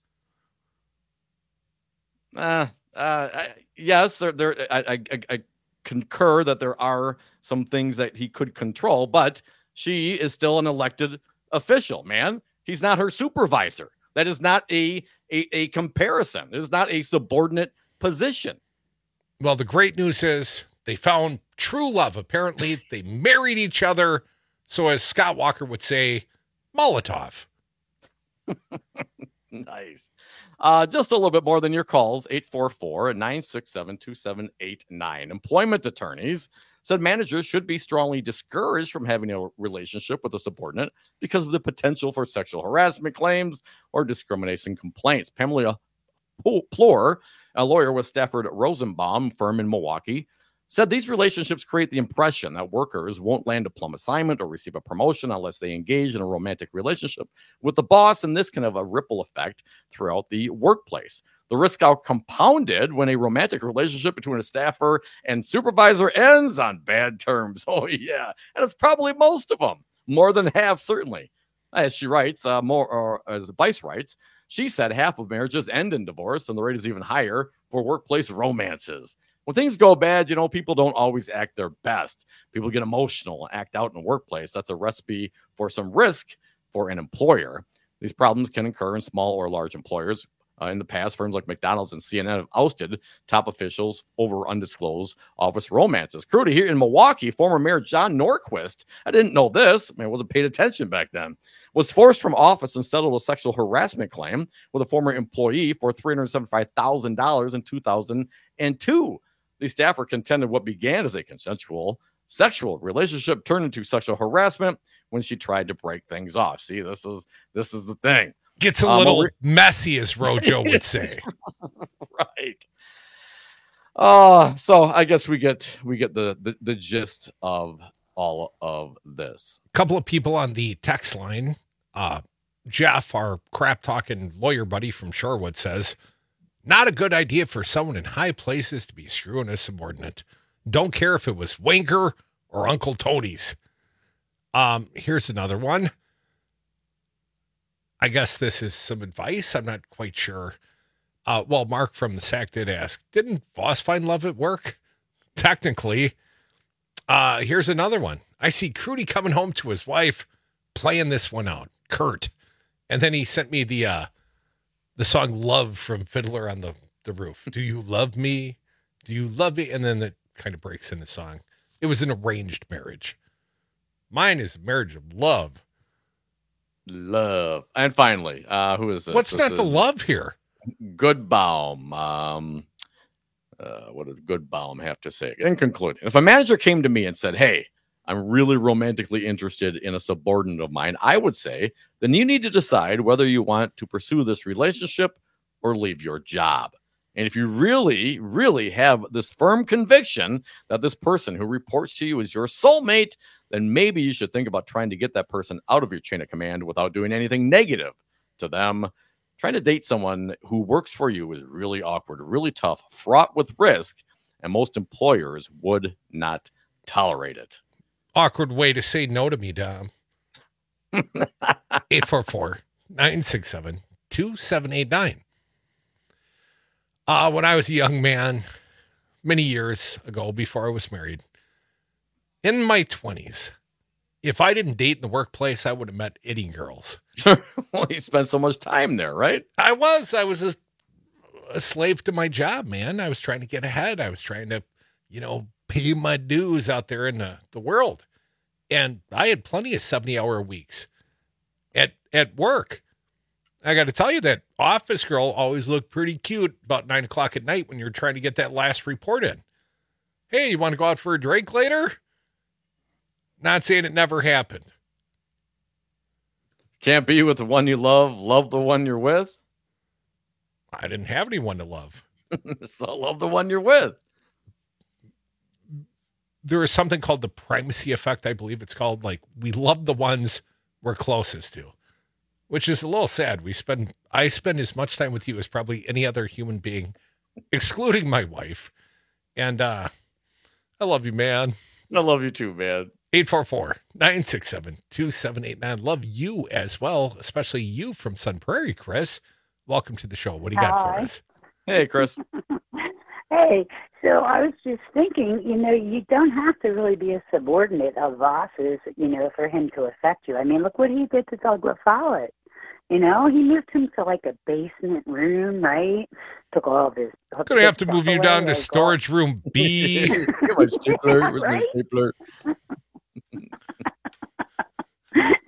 Uh, uh, I- yes, there, there. I, I, I concur that there are some things that he could control, but she is still an elected official. Man, he's not her supervisor. That is not a a, a comparison. It is not a subordinate position. Well, the great news is they found true love. Apparently, they married each other. So, as Scott Walker would say, Molotov. Nice. Uh, just a little bit more than your calls, eight four four, nine six seven, two seven eight nine. Employment attorneys said managers should be strongly discouraged from having a relationship with a subordinate because of the potential for sexual harassment claims or discrimination complaints. Pamela Plore, a lawyer with Stafford Rosenbaum firm in Milwaukee, said these relationships create the impression that workers won't land a plum assignment or receive a promotion unless they engage in a romantic relationship with the boss, and this can have a ripple effect throughout the workplace. The risk are compounded when a romantic relationship between a staffer and supervisor ends on bad terms. Oh, yeah. And it's probably most of them, more than half, certainly. As she writes, uh, more or as Bice writes, she said half of marriages end in divorce, and the rate is even higher for workplace romances. When things go bad, you know, people don't always act their best. People get emotional and act out in the workplace. That's a recipe for some risk for an employer. These problems can occur in small or large employers. Uh, in the past, firms like McDonald's and C N N have ousted top officials over undisclosed office romances. Crudy, here in Milwaukee, former Mayor John Norquist, I didn't know this, I mean, I wasn't paying attention back then, was forced from office and settled a sexual harassment claim with a former employee for three hundred seventy-five thousand dollars in two thousand two. The staffer contended what began as a consensual sexual relationship turned into sexual harassment when she tried to break things off. See, this is this is the thing. Gets a um, little re- messy, as Rojo would say. Right. Uh, so I guess we get we get the, the the gist of all of this. A couple of people on the text line. Uh, Jeff, our crap talking lawyer buddy from Shorewood, says, not a good idea for someone in high places to be screwing a subordinate. Don't care if it was Wanker or Uncle Tony's. Um, here's another one. I guess this is some advice. I'm not quite sure. Uh, well, Mark from the S A C did ask, didn't Voss find love at work? Technically. Uh, here's another one. I see Crudy coming home to his wife playing this one out. Kurt. And then he sent me the uh, the song Love from Fiddler on the, the Roof. Do you love me? Do you love me? And then it kind of breaks into song. It was an arranged marriage. Mine is a marriage of love. Love. And finally, uh, who is this? What's this not is the love here? Goodbaum. Um, uh, what did Goodbaum have to say? In concluding, if a manager came to me and said, hey, I'm really romantically interested in a subordinate of mine, I would say, then you need to decide whether you want to pursue this relationship or leave your job. And if you really, really have this firm conviction that this person who reports to you is your soulmate, then maybe you should think about trying to get that person out of your chain of command without doing anything negative to them. Trying to date someone who works for you is really awkward, really tough, fraught with risk, and most employers would not tolerate it. Awkward way to say no to me, Dom. eight four four, nine six seven, two seven eight nine. Uh, when I was a young man, many years ago, before I was married, in my twenties, if I didn't date in the workplace, I would have met any girls. Well, you spent so much time there, right? I was. I was a, a slave to my job, man. I was trying to get ahead. I was trying to, you know, pay my dues out there in the, the world. And I had plenty of seventy-hour weeks at, at work. I got to tell you, that office girl always looked pretty cute about nine o'clock at night when you're trying to get that last report in. Hey, you want to go out for a drink later? Not saying it never happened. Can't be with the one you love, love the one you're with. I didn't have anyone to love. So love the one you're with. There is something called the primacy effect, I believe it's called. Like, we love the ones we're closest to, which is a little sad. We spend, I spend as much time with you as probably any other human being, excluding my wife. And uh, I love you, man. I love you too, man. eight four four, nine six seven, two seven eight nine. Love you as well, especially you from Sun Prairie, Chris. Welcome to the show. What do you got Hi. for us? Hey, Chris. Hey, so I was just thinking, you know, you don't have to really be a subordinate of Voss's, you know, for him to affect you. I mean, look what he did to Douglas Follett. You know, he moved him to like a basement room, right? Took all of his. Gonna have to move you down to storage room B. Get my stapler. Where's my stapler?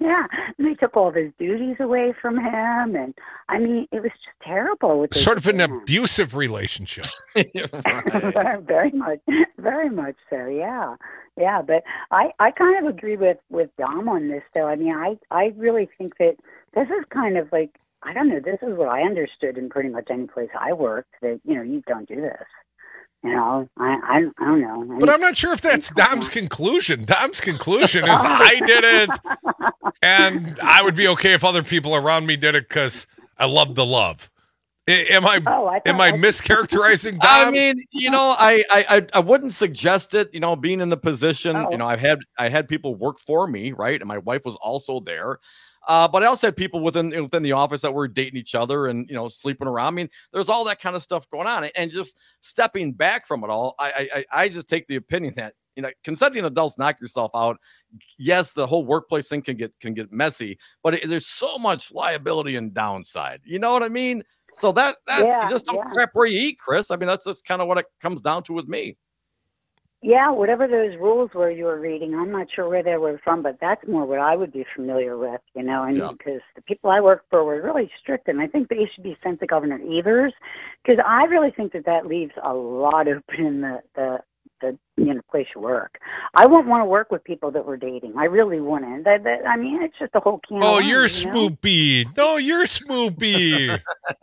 Yeah, and they took all of his duties away from him, and I mean, it was just terrible. What they Sort of did an to him. abusive relationship. Very much, very much so. Yeah, yeah. But I, I kind of agree with with Dom on this, though. I mean, I, I really think that this is kind of like, I don't know. This is what I understood in pretty much any place I worked. That you know, you don't do this. You know, I, I, I don't know. I But mean, I'm not sure if that's Dom's conclusion. Dom's conclusion is I did it, and I would be okay if other people around me did it because I love the love. I, am I, Oh, I am thought- I mischaracterizing Dom? I mean, you know, I, I I I wouldn't suggest it. You know, being in the position, Oh. you know, I've had I had people work for me, right, and my wife was also there. Uh, but I also had people within within the office that were dating each other and you know sleeping around. I mean, there's all that kind of stuff going on, and just stepping back from it all, I I, I just take the opinion that you know consenting adults knock yourself out. Yes, the whole workplace thing can get can get messy, but it, there's so much liability and downside. You know what I mean? So that that's Yeah, you just don't yeah. crap where you eat, Chris. I mean, that's just kind of what it comes down to with me. Yeah, whatever those rules were you were reading, I'm not sure where they were from, but that's more what I would be familiar with, you know, and Yeah. because the people I worked for were really strict, and I think they should be sent to Governor Evers, because I really think that that leaves a lot open in the, the, the you know, place you work. I wouldn't want to work with people that were dating. I really wouldn't. That, that, I mean, it's just a whole can of Oh, worms, you're you know? Smoopy. No, you're Smoopy.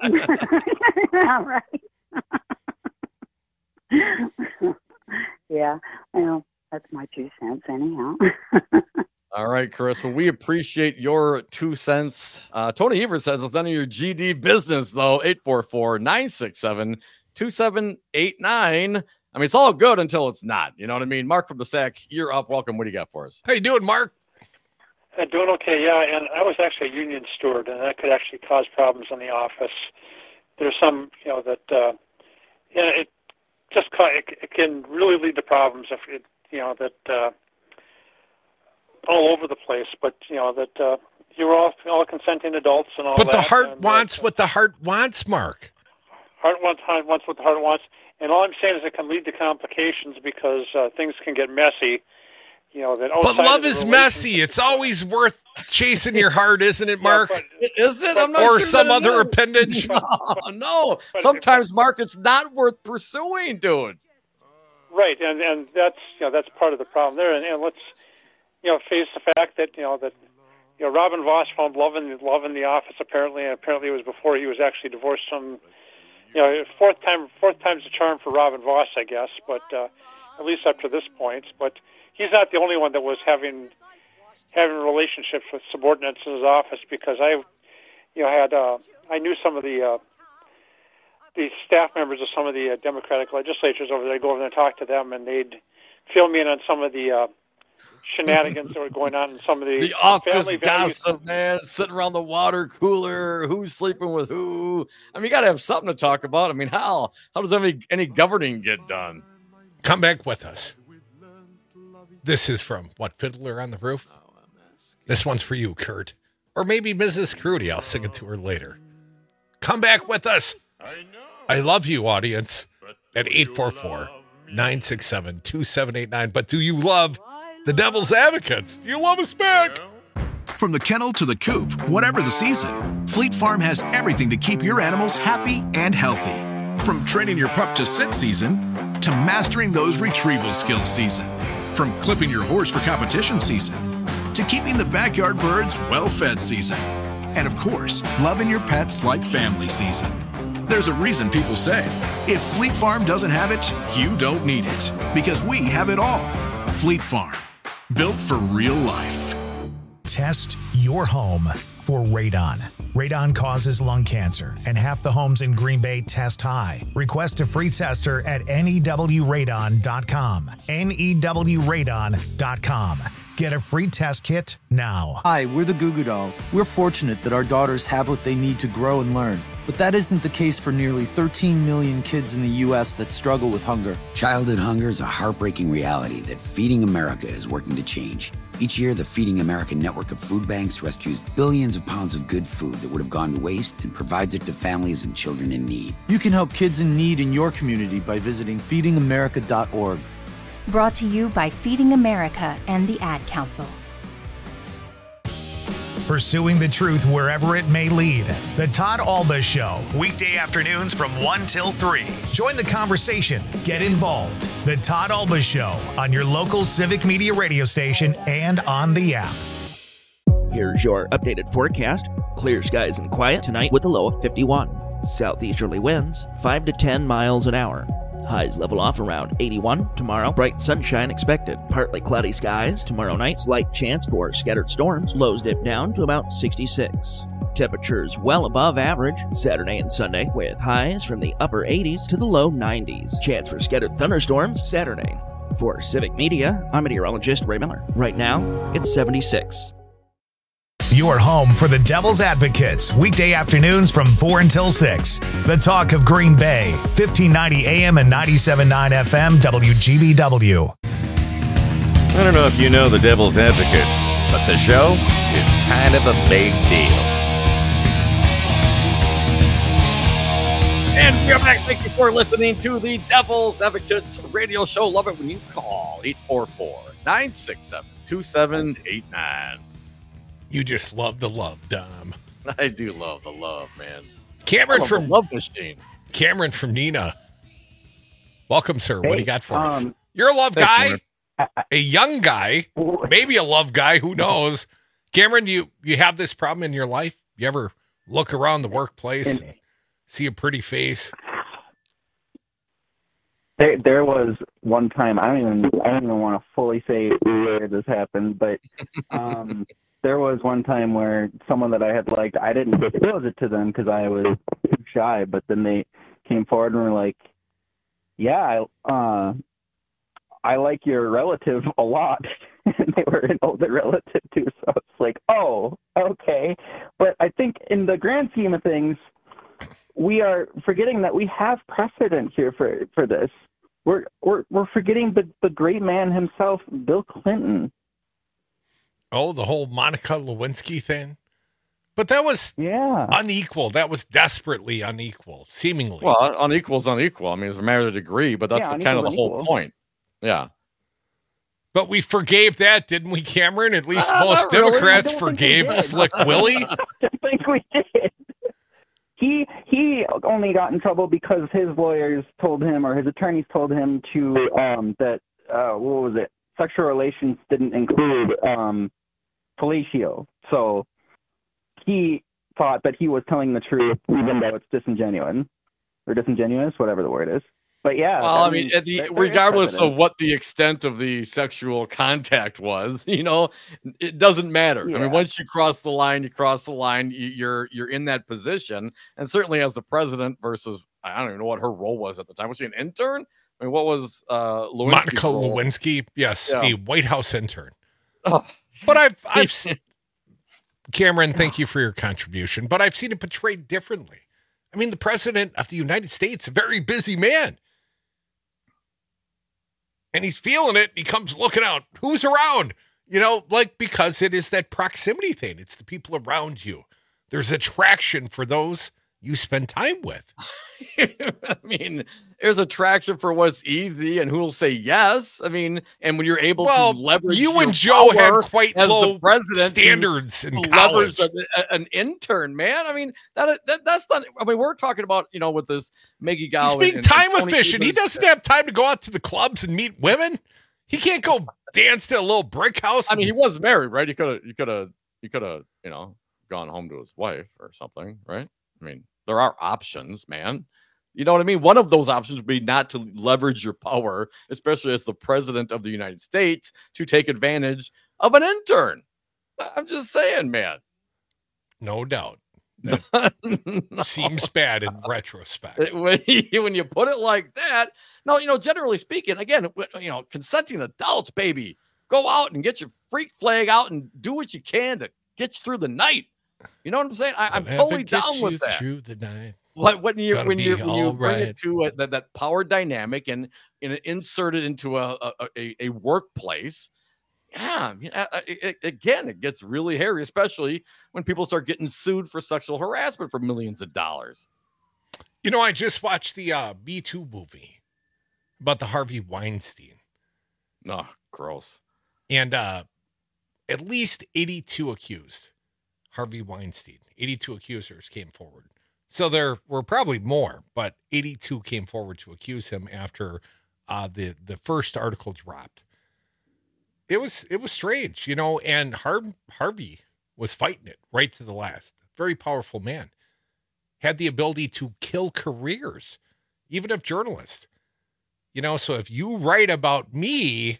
Right. Yeah, well, that's my two cents anyhow. All right, Chris. Well, we appreciate your two cents. Uh, Tony Evers says it's none of your G D business, though. eight four four, nine six seven, two seven eight nine. I mean, it's all good until it's not. You know what I mean? Mark from the Sack, you're up. Welcome. What do you got for us? How you doing, Mark? Uh, doing okay, yeah. And I was actually a union steward, and that could actually cause problems in the office. There's some, you know, that uh, yeah, it just ca- it, it can really lead to problems if it, you know, that uh, all over the place. But you know that uh, you're all all consenting adults and all But that. the heart and, wants what the heart wants, Mark. Heart wants, heart wants what the heart wants. And all I'm saying is it can lead to complications because uh, things can get messy. You know that. But outside love of the is relationship- messy. It's always worth chasing your heart, isn't it, Mark? Is it? I'm not or sure some that it other is. appendage? No, no. Sometimes, Mark, it's not worth pursuing, dude. Right, and and that's you know that's part of the problem there. And, and let's you know face the fact that you know that you know Robin Voss found love in love in the office apparently, and apparently it was before he was actually divorced from. You know, fourth time fourth time's the charm for Robin Voss, I guess, but uh, at least up to this point. But he's not the only one that was having having relationships with subordinates in his office, because I, you know, had uh, I knew some of the uh, the staff members of some of the uh, Democratic legislatures over there. I'd go over there and talk to them, and they'd fill me in on some of the uh, shenanigans that were going on in some of the, The office family values. gossip, man, sitting around the water cooler, who's sleeping with who. I mean, you got to have something to talk about. I mean, how how does any any governing get done? Come back with us. This is from, what, Fiddler on the Roof? This one's for you, Kurt. Or maybe Missus Crudy. I'll sing it to her later. Come back with us. I love you, audience, at eight four four, nine six seven, two seven eight nine. But do you love the Devil's Advocates? Do you love us back? From the kennel to the coop, whatever the season, Fleet Farm has everything to keep your animals happy and healthy. From training your pup to sit season to mastering those retrieval skills season. From clipping your horse for competition season to keeping the backyard birds well-fed season. And of course, loving your pets like family season. There's a reason people say, if Fleet Farm doesn't have it, you don't need it. Because we have it all. Fleet Farm, built for real life. Test your home for radon. Radon causes lung cancer, and half the homes in Green Bay test high. Request a free tester at N E W radon dot com. N E W radon dot com. Get a free test kit now. Hi, we're the Goo Goo Dolls. We're fortunate that our daughters have what they need to grow and learn. But that isn't the case for nearly thirteen million kids in the U S that struggle with hunger. Childhood hunger is a heartbreaking reality that Feeding America is working to change. Each year, the Feeding America network of food banks rescues billions of pounds of good food that would have gone to waste and provides it to families and children in need. You can help kids in need in your community by visiting feeding america dot org. Brought to you by Feeding America and the Ad Council. pursuing the truth wherever it may lead. The Todd Alba Show, weekday afternoons from one till three. Join the conversation. Get involved. The Todd Alba Show on your local Civic Media radio station and on the app. Here's your updated forecast. Clear skies and quiet tonight with a low of fifty-one. Southeasterly winds, five to ten miles an hour. Highs level off around eighty-one. Tomorrow, bright sunshine expected. Partly cloudy skies. Tomorrow night, slight chance for scattered storms. Lows dip down to about sixty-six. Temperatures well above average Saturday and Sunday, with highs from the upper eighties to the low nineties. Chance for scattered thunderstorms Saturday. For Civic Media, I'm meteorologist Ray Miller. Right now, it's seventy-six. Your home for the Devil's Advocates, weekday afternoons from four until six. The talk of Green Bay, fifteen ninety A M and ninety-seven point nine F M, W G B W. I don't know if you know the Devil's Advocates, but the show is kind of a big deal. And we are back. Thank you for listening to the Devil's Advocates radio show. Love it when you call eight four four, nine six seven, two seven eight nine. You just love the love, Dom. I do love the love, man. Cameron from Love Machine. Cameron from Nina. Welcome, sir. Hey, what do you got for um, us? You're a love thanks, guy, a young guy, maybe a love guy. Who knows? Cameron, you you have this problem in your life? You ever look around the workplace, see a pretty face? There, there was one time. I don't even. I don't even want to fully say where this happened, but um, there was one time where someone that I had liked, I didn't disclose it to them because I was too shy. But then they came forward and were like, "Yeah, I, uh, I like your relative a lot." And they were an older relative too, so it's like, "Oh, okay." But I think in the grand scheme of things, we are forgetting that we have precedent here for for this. We're we're we're forgetting the, the great man himself, Bill Clinton. Oh, the whole Monica Lewinsky thing. But that was yeah unequal. That was desperately unequal, seemingly. Well, unequal is unequal. I mean, it's a matter of degree, but that's Yeah, the, kind of the unequal, whole unequal. point. Yeah. But we forgave that, didn't we, Cameron? At least Uh, most not really. Democrats I don't think we forgave did. Slick Willie. I think we did. He he only got in trouble because his lawyers told him, or his attorneys told him to um, that uh, what was it? Sexual relations didn't include um, fellatio. So he thought that he was telling the truth, even though it's disingenuous or disingenuous, whatever the word is. But yeah, Well, I mean, at the, there- there is regardless of precedent. what the extent of the sexual contact was, you know, it doesn't matter. I Yeah. mean, once you cross the line, you cross the line. You, you're you're in that position, and certainly as the president versus I don't even know what her role was at the time. Was she an intern? I mean, what was uh, Lewinsky's Monica role? Lewinsky, yes, Yeah. a White House intern. Oh. But I've, I've, s- Cameron, thank you for your contribution. But I've seen it portrayed differently. I mean, the president of the United States, a very busy man, and he's feeling it. He comes looking out. Who's around? You know, like because it is that proximity thing. It's the people around you. There's attraction for those you spend time with. I mean, there's attraction for what's easy and who will say yes. I mean, and when you're able Well, to leverage you your and Joe had power quite as low the president to- standards in to college. leverage a- a- an intern, man. I mean, that, that that's not. I mean, we're talking about you know with this Maggie Gow. He's and- being and time Tony efficient. He Evers. doesn't have time to go out to the clubs and meet women. He can't go dance to a little brick house. I mean, he was married, right? He could have, he could have, he could have, you know, gone home to his wife or something, right? I mean, there are options, man. You know what I mean? One of those options would be not to leverage your power, especially as the president of the United States, to take advantage of an intern. I'm just saying, man. No doubt. That No. seems bad in retrospect. It- When you, when you put it like that, no, you know, generally speaking, again, w- you know, consenting adults, baby, go out and get your freak flag out and do what you can to get you through the night. You know what I'm saying? I, I'm Whatever totally gets down you with that. Through the night. What when you Gonna when you be when you all bring right. it to a, that that power dynamic and and insert it into a a, a, a workplace, yeah, yeah, uh, it- it- again, it gets really hairy, especially when people start getting sued for sexual harassment for millions of dollars. You know, I just watched the uh, Me Too movie about the Harvey Weinstein. Oh, gross. And uh, at least eighty-two accused Harvey Weinstein. eighty-two accusers came forward. So there were probably more, but eighty-two came forward to accuse him after uh, the, the first article dropped. It was it was strange, you know, and Har- Harvey was fighting it right to the last. Very powerful man. Had the ability to kill careers, even of journalists. You know, so if you write about me,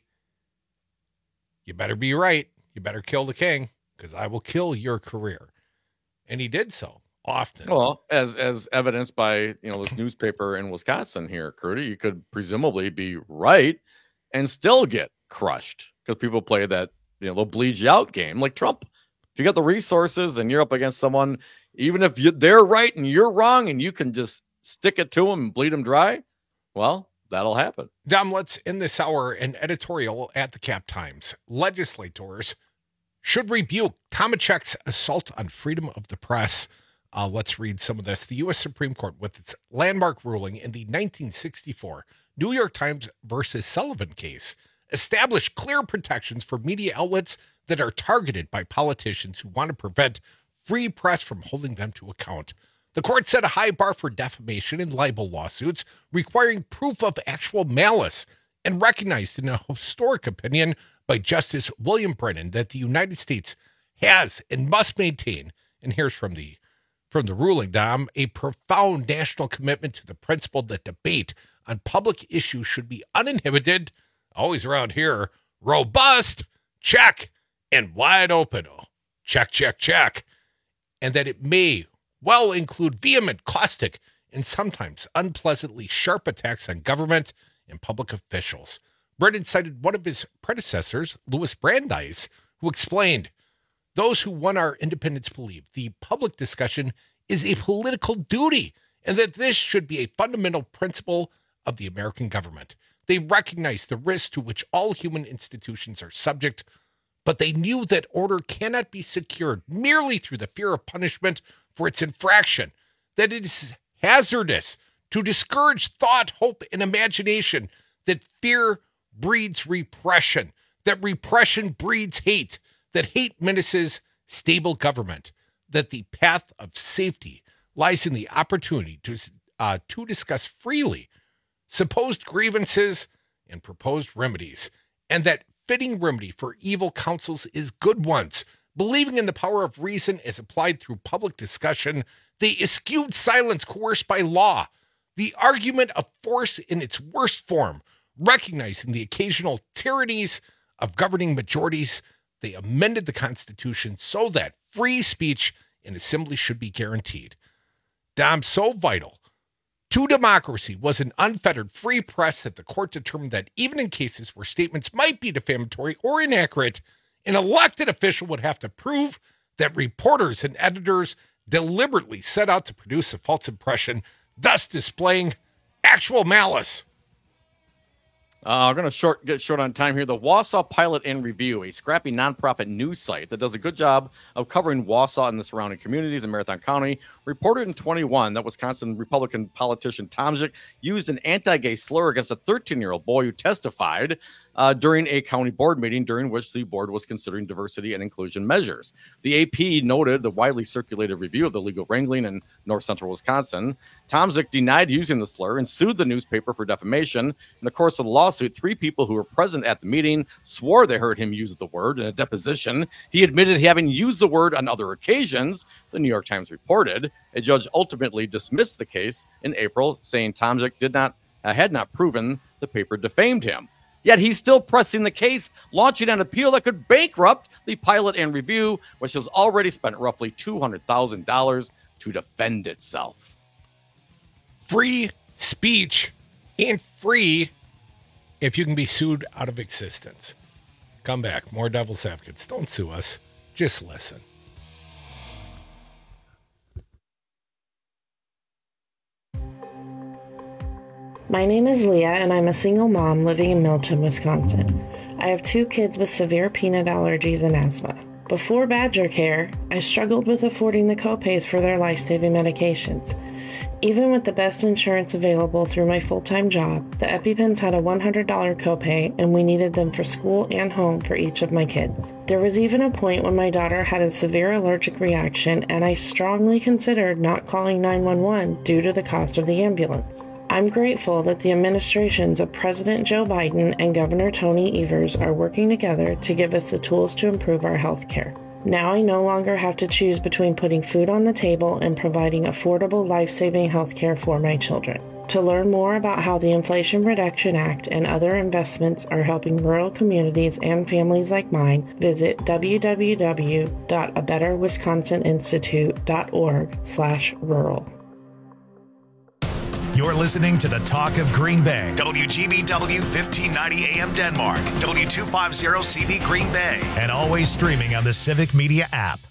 you better be right. You better kill the king, because I will kill your career. And he did so often. Well, as as evidenced by, you know, this newspaper in Wisconsin here, Curdy, you could presumably be right and still get crushed because people play that, you know, they'll bleed you out game like Trump. If you got the resources and you're up against someone, even if you, they're right and you're wrong and you can just stick it to them and bleed them dry, well, that'll happen. Dom, let's end this hour an editorial at the Cap Times. Legislators should rebuke Tomachek's assault on freedom of the press. Uh, let's read some of this. The U S Supreme Court, with its landmark ruling in the nineteen sixty-four New York Times versus Sullivan case, established clear protections for media outlets that are targeted by politicians who want to prevent free press from holding them to account. The court set a high bar for defamation and libel lawsuits, requiring proof of actual malice, and recognized in a historic opinion by Justice William Brennan that the United States has and must maintain, and here's from the from the ruling, Dom, a profound national commitment to the principle that debate on public issues should be uninhibited, always around here, robust, check, and wide open. Oh, check, check, check. And that it may well include vehement, caustic, and sometimes unpleasantly sharp attacks on government and public officials. Brennan cited one of his predecessors, Louis Brandeis, who explained, those who won our independence believe the public discussion is a political duty and that this should be a fundamental principle of the American government. They recognize the risks to which all human institutions are subject, but they knew that order cannot be secured merely through the fear of punishment for its infraction, that it is hazardous to discourage thought, hope, and imagination, that fear breeds repression, that repression breeds hate, that hate menaces stable government, that the path of safety lies in the opportunity to, uh, to discuss freely supposed grievances and proposed remedies, and that fitting remedy for evil counsels is good ones. Believing in the power of reason as applied through public discussion, they eschewed silence coerced by law, the argument of force in its worst form, recognizing the occasional tyrannies of governing majorities. They amended the Constitution so that free speech and assembly should be guaranteed. Dom, so vital to democracy was an unfettered free press that the court determined that even in cases where statements might be defamatory or inaccurate, an elected official would have to prove that reporters and editors deliberately set out to produce a false impression, thus displaying actual malice. Uh, we're going to short get short on time here. The Wausau Pilot and Review, a scrappy nonprofit news site that does a good job of covering Wausau and the surrounding communities in Marathon County, reported in twenty-one that Wisconsin Republican politician Tomczyk used an anti-gay slur against a thirteen-year-old boy who testified uh, during a county board meeting during which the board was considering diversity and inclusion measures. The A P noted the widely circulated review of the legal wrangling in north central Wisconsin. Tomczyk denied using the slur and sued the newspaper for defamation. In the course of the lawsuit, three people who were present at the meeting swore they heard him use the word. In a deposition, he admitted having used the word on other occasions, the New York Times reported. A judge ultimately dismissed the case in April, saying Tomczyk did not uh, had not proven the paper defamed him. Yet he's still pressing the case, launching an appeal that could bankrupt the Pilot and Review, which has already spent roughly two hundred thousand dollars to defend itself. Free speech ain't free if you can be sued out of existence. Come back. More Devil's Advocates. Don't sue us. Just listen. My name is Leah, and I'm a single mom living in Milton, Wisconsin. I have two kids with severe peanut allergies and asthma. Before Badger Care, I struggled with affording the copays for their life-saving medications. Even with the best insurance available through my full-time job, the EpiPens had a one hundred dollars copay, and we needed them for school and home for each of my kids. There was even a point when my daughter had a severe allergic reaction, and I strongly considered not calling nine one one due to the cost of the ambulance. I'm grateful that the administrations of President Joe Biden and Governor Tony Evers are working together to give us the tools to improve our health care. Now I no longer have to choose between putting food on the table and providing affordable, life-saving health care for my children. To learn more about how the Inflation Reduction Act and other investments are helping rural communities and families like mine, visit w w w dot a better wisconsin institute dot org slash rural. You're listening to the Talk of Green Bay. W G B W fifteen ninety A M Denmark. W two fifty C V Green Bay. And always streaming on the Civic Media app.